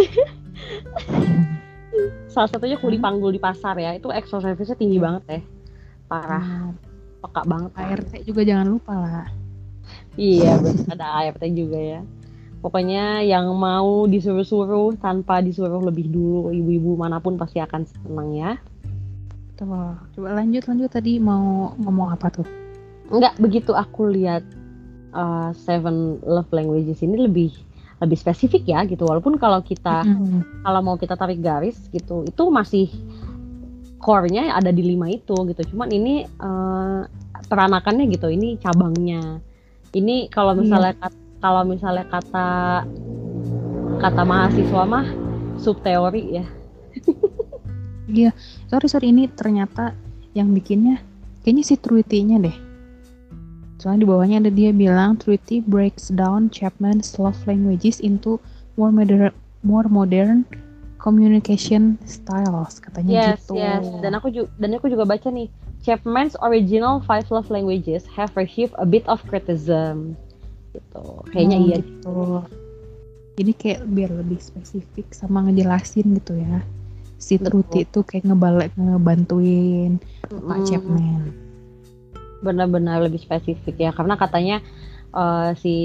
Speaker 1: salah satunya kuli
Speaker 2: Hmm?
Speaker 1: panggul di pasar ya, itu act of service-nya tinggi
Speaker 2: Iya.
Speaker 1: banget ya, parah,
Speaker 2: Nah,
Speaker 1: peka banget.
Speaker 2: A R T juga jangan lupa lah.
Speaker 1: Iya, betul, ada A R T juga ya. Pokoknya yang mau disuruh-suruh tanpa disuruh lebih dulu, ibu-ibu manapun pasti akan senang ya.
Speaker 2: Tuh. Coba lanjut lanjut tadi mau ngomong apa tuh?
Speaker 1: Enggak, begitu aku lihat uh, Seven Love Languages ini lebih lebih spesifik ya gitu. Walaupun kalau kita
Speaker 2: Mm-hmm.
Speaker 1: kalau mau kita tarik garis gitu, itu masih core-nya ada di lima itu gitu. Cuman ini uh, peranakannya gitu, ini cabangnya. Ini kalau misalnya
Speaker 2: Iya.
Speaker 1: kat, kalau misalnya kata kata mahasiswa mah subteori ya.
Speaker 2: Iya. Sorry sorry ini ternyata yang bikinnya kayaknya si Truity-nya deh. Soalnya di bawahnya ada dia bilang Truity breaks down Chapman's love languages into more modern more modern communication styles katanya
Speaker 1: Yes,
Speaker 2: gitu.
Speaker 1: yes. Dan aku juga dan aku juga baca nih, Chapman's original five love languages have received a bit of criticism. Gitu. Kayaknya
Speaker 2: Oh,
Speaker 1: iya.
Speaker 2: gitu. Jadi kayak biar lebih spesifik sama ngejelasin gitu ya. Si
Speaker 1: Betul.
Speaker 2: Truity itu kayak ngebalik ngebantuin Pak
Speaker 1: Mm,
Speaker 2: Chapman.
Speaker 1: benar-benar lebih spesifik ya, karena katanya uh, si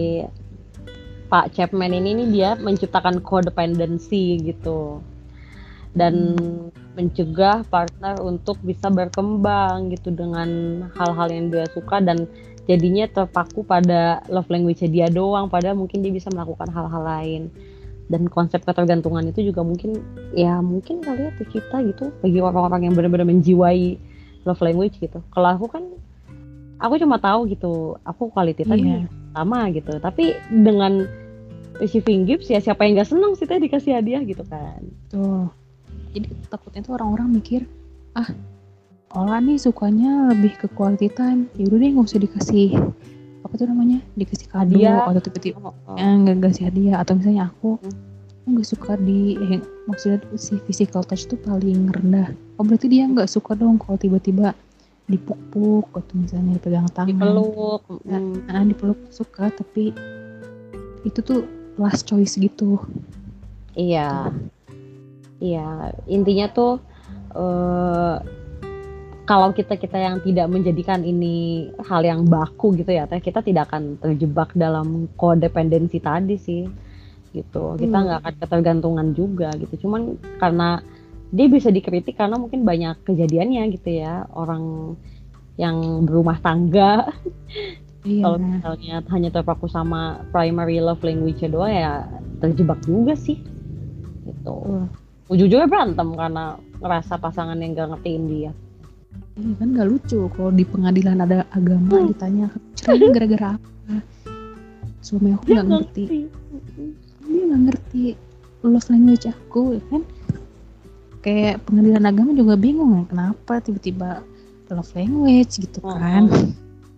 Speaker 1: Pak Chapman ini nih dia menciptakan codependency gitu. Dan
Speaker 2: Hmm.
Speaker 1: mencegah partner untuk bisa berkembang gitu dengan hal-hal yang dia suka, dan jadinya terpaku pada love language-nya dia doang, padahal mungkin dia bisa melakukan hal-hal lain. Dan konsep ketergantungan itu juga mungkin ya mungkin kali ya tercipta gitu bagi orang-orang yang benar-benar menjiwai love language gitu. Kalau aku kan aku cuma tahu gitu, aku quality time
Speaker 2: Iya.
Speaker 1: sama gitu, tapi dengan receiving gifts ya siapa yang nggak seneng sih teh dikasih hadiah gitu kan.
Speaker 2: Tuh. Jadi takutnya tuh orang-orang mikir, ah, Ola nih sukanya lebih ke quality time. Ya udah deh nggak usah dikasih apa tuh namanya, dikasih kado
Speaker 1: Hadiah.
Speaker 2: atau tiba-tiba
Speaker 1: Oh, oh.
Speaker 2: eh, nggak kasih hadiah, atau misalnya aku
Speaker 1: Hmm.
Speaker 2: nggak suka di eh, maksudnya tuh si physical touch tuh paling rendah. Oh berarti dia nggak suka dong kalau tiba-tiba dipuk-puk atau misalnya dipegang tangan.
Speaker 1: Dipeluk.
Speaker 2: Nah,
Speaker 1: mm.
Speaker 2: nah, dipeluk suka, tapi itu tuh last choice gitu.
Speaker 1: Iya, iya. Intinya tuh eh, kalau kita kita yang tidak menjadikan ini hal yang baku gitu ya, teh kita tidak akan terjebak dalam kodependensi tadi sih, gitu. Kita
Speaker 2: Hmm.
Speaker 1: nggak akan ketergantungan juga gitu. Cuman karena dia bisa dikritik karena mungkin banyak kejadiannya gitu ya, orang yang berumah tangga.
Speaker 2: Iya.
Speaker 1: Kalau misalnya hanya terpaku sama primary love language doang ya terjebak juga sih gitu.
Speaker 2: Betul.
Speaker 1: Ujung-ujungnya berantem karena ngerasa pasangan yang gak ngertiin dia.
Speaker 2: Iya kan nggak lucu kalau di pengadilan ada agama
Speaker 1: Hmm.
Speaker 2: ditanya cerai gara-gara apa. Suami aku nggak ngerti. Dia nggak ngerti love language aku, ya kan? Kayak pengadilan agama juga bingung ya kenapa tiba-tiba love language gitu kan?
Speaker 1: Oh.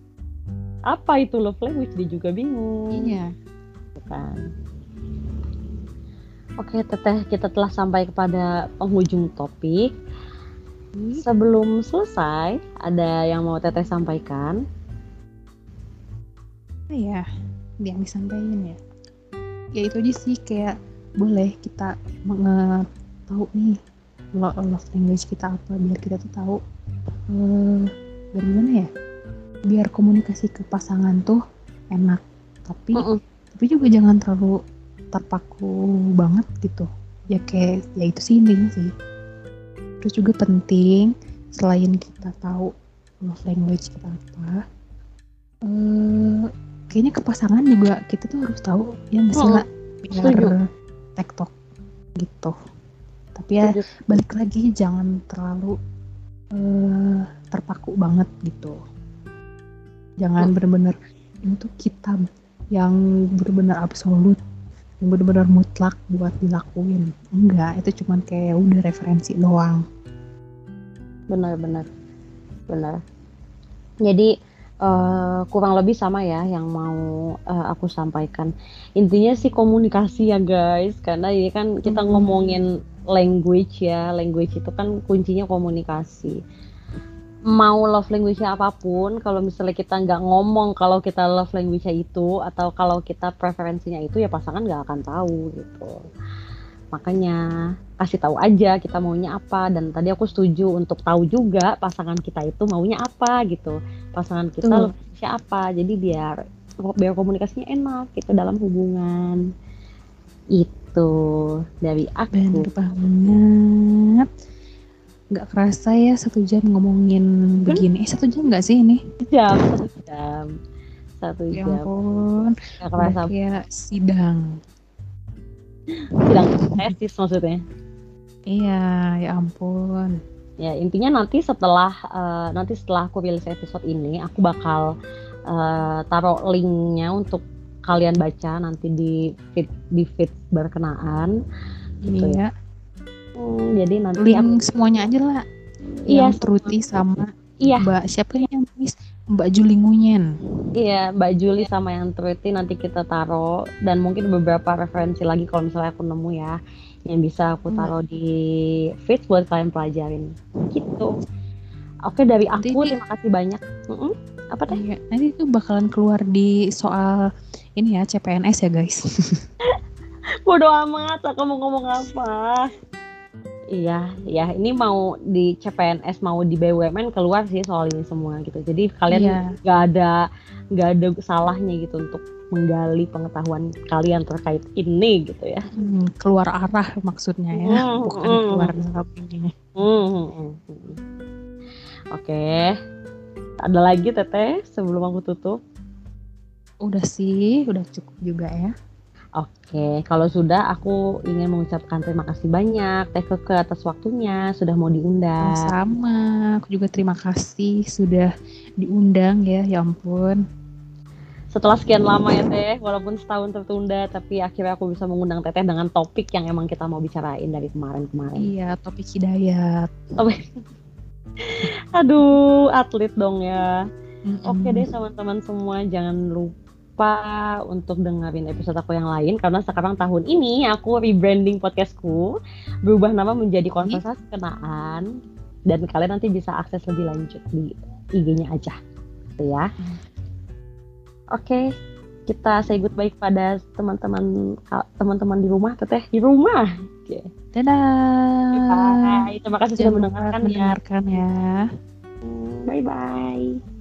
Speaker 1: Apa itu love language, dia juga bingung.
Speaker 2: Iya.
Speaker 1: Gitu kan. Oke, Teteh, kita telah sampai kepada penghujung topik. Sebelum selesai, ada yang mau Teteh sampaikan?
Speaker 2: Apa ya yang disampaikan ya? Ya itu aja sih, kayak boleh kita menge- tahu nih lo- love language kita apa, biar kita tuh tahu eh biar gimana ya, biar komunikasi ke pasangan tuh enak, tapi
Speaker 1: Mm-mm.
Speaker 2: tapi juga jangan terlalu terpaku banget gitu ya, kayak ya itu sih intinya sih. Terus juga penting, selain kita tahu love language kita apa, eh kayaknya ke pasangan juga kita tuh harus tahu ya nggak sih
Speaker 1: Mm-mm.
Speaker 2: lah, biar
Speaker 1: Setuju.
Speaker 2: tektok gitu. Tapi ya
Speaker 1: Setuju.
Speaker 2: balik lagi, jangan terlalu eh, terpaku banget gitu. Jangan
Speaker 1: Hmm.
Speaker 2: benar-benar ini tuh kita yang benar-benar absolut, yang benar-benar mutlak buat dilakuin. Enggak, itu cuman kayak udah referensi doang.
Speaker 1: Benar-benar. Benar. Jadi eh, kurang lebih sama ya yang mau eh, aku sampaikan. Intinya sih komunikasi ya guys, karena ini kan kita
Speaker 2: Hmm.
Speaker 1: ngomongin language ya, language itu kan kuncinya komunikasi. Mau love language-nya apapun, kalau misalnya kita nggak ngomong kalau kita love language-nya itu, atau kalau kita preferensinya itu, ya pasangan nggak akan tahu gitu. Makanya kasih tahu aja kita maunya apa. Dan tadi aku setuju untuk tahu juga pasangan kita itu maunya apa gitu, pasangan kita
Speaker 2: Tuh,
Speaker 1: love language-nya apa, jadi biar biar komunikasinya enak gitu dalam hubungan. Itu dari aku.
Speaker 2: bener banget. Nggak kerasa ya satu jam ngomongin begini. Eh satu jam nggak sih ini?
Speaker 1: Jam satu jam satu
Speaker 2: Ya
Speaker 1: jam
Speaker 2: ampun,
Speaker 1: nggak
Speaker 2: udah
Speaker 1: kerasa.
Speaker 2: kayak sidang.
Speaker 1: Sidang tesis maksudnya.
Speaker 2: Iya, ya ampun.
Speaker 1: Ya intinya nanti setelah eh, nanti setelah aku rilis episode ini, aku bakal eh, taruh linknya untuk kalian baca nanti di feed di feed berkenaan gitu ya.
Speaker 2: Iya,
Speaker 1: Hmm, jadi nanti
Speaker 2: link
Speaker 1: aku,
Speaker 2: semuanya aja lah.
Speaker 1: iya
Speaker 2: Yang Truti sama
Speaker 1: iya
Speaker 2: Mbak siapa yang tulis? Mbak Juli Ngunyen.
Speaker 1: iya Mbak Juli sama yang Truity nanti kita taruh, dan mungkin beberapa referensi lagi kalau misalnya aku nemu ya yang bisa aku taruh di feed buat kalian pelajarin gitu. Oke, dari
Speaker 2: Nanti
Speaker 1: aku
Speaker 2: ini,
Speaker 1: terima kasih banyak. Mm-mm. Apa teh?
Speaker 2: iya, nanti itu bakalan keluar di soal ini ya, C P N S ya guys.
Speaker 1: Bodoh amat, aku mau ngomong apa? Iya, ya ini mau di C P N S mau di B U M N keluar sih soal ini semua gitu. Jadi kalian
Speaker 2: Iya.
Speaker 1: nggak ada nggak ada salahnya gitu untuk menggali pengetahuan kalian terkait ini gitu ya.
Speaker 2: Hmm, keluar arah maksudnya ya,
Speaker 1: Hmm,
Speaker 2: bukan
Speaker 1: hmm.
Speaker 2: keluar dalam ini.
Speaker 1: Hmm, hmm, hmm, hmm. Oke, ada lagi Teteh sebelum aku tutup?
Speaker 2: Udah sih, udah cukup juga ya.
Speaker 1: Oke, kalau sudah aku ingin mengucapkan terima kasih banyak Teh Keke atas waktunya sudah mau diundang.
Speaker 2: Sama, aku juga terima kasih sudah diundang ya, ya ampun.
Speaker 1: Setelah sekian lama ya Teh, walaupun setahun tertunda, tapi akhirnya aku bisa mengundang Teteh dengan topik yang emang kita mau bicarain dari kemarin-kemarin.
Speaker 2: Iya, topik hidayat.
Speaker 1: Topik. Aduh, atlet dong ya.
Speaker 2: Mm-mm.
Speaker 1: Oke deh teman-teman semua, jangan lupa untuk dengerin episode aku yang lain, karena sekarang tahun ini aku rebranding podcastku, berubah nama menjadi Konversasi Kenaan, dan kalian nanti bisa akses lebih lanjut di I G-nya aja, gitu ya. Oke, kita say goodbye pada teman-teman teman-teman di rumah, Teteh di rumah. Oke.
Speaker 2: Dadah.
Speaker 1: Bye. Terima kasih sudah
Speaker 2: Jangan lupa
Speaker 1: mendengarkan ya.
Speaker 2: mendengarkan ya.
Speaker 1: Bye bye.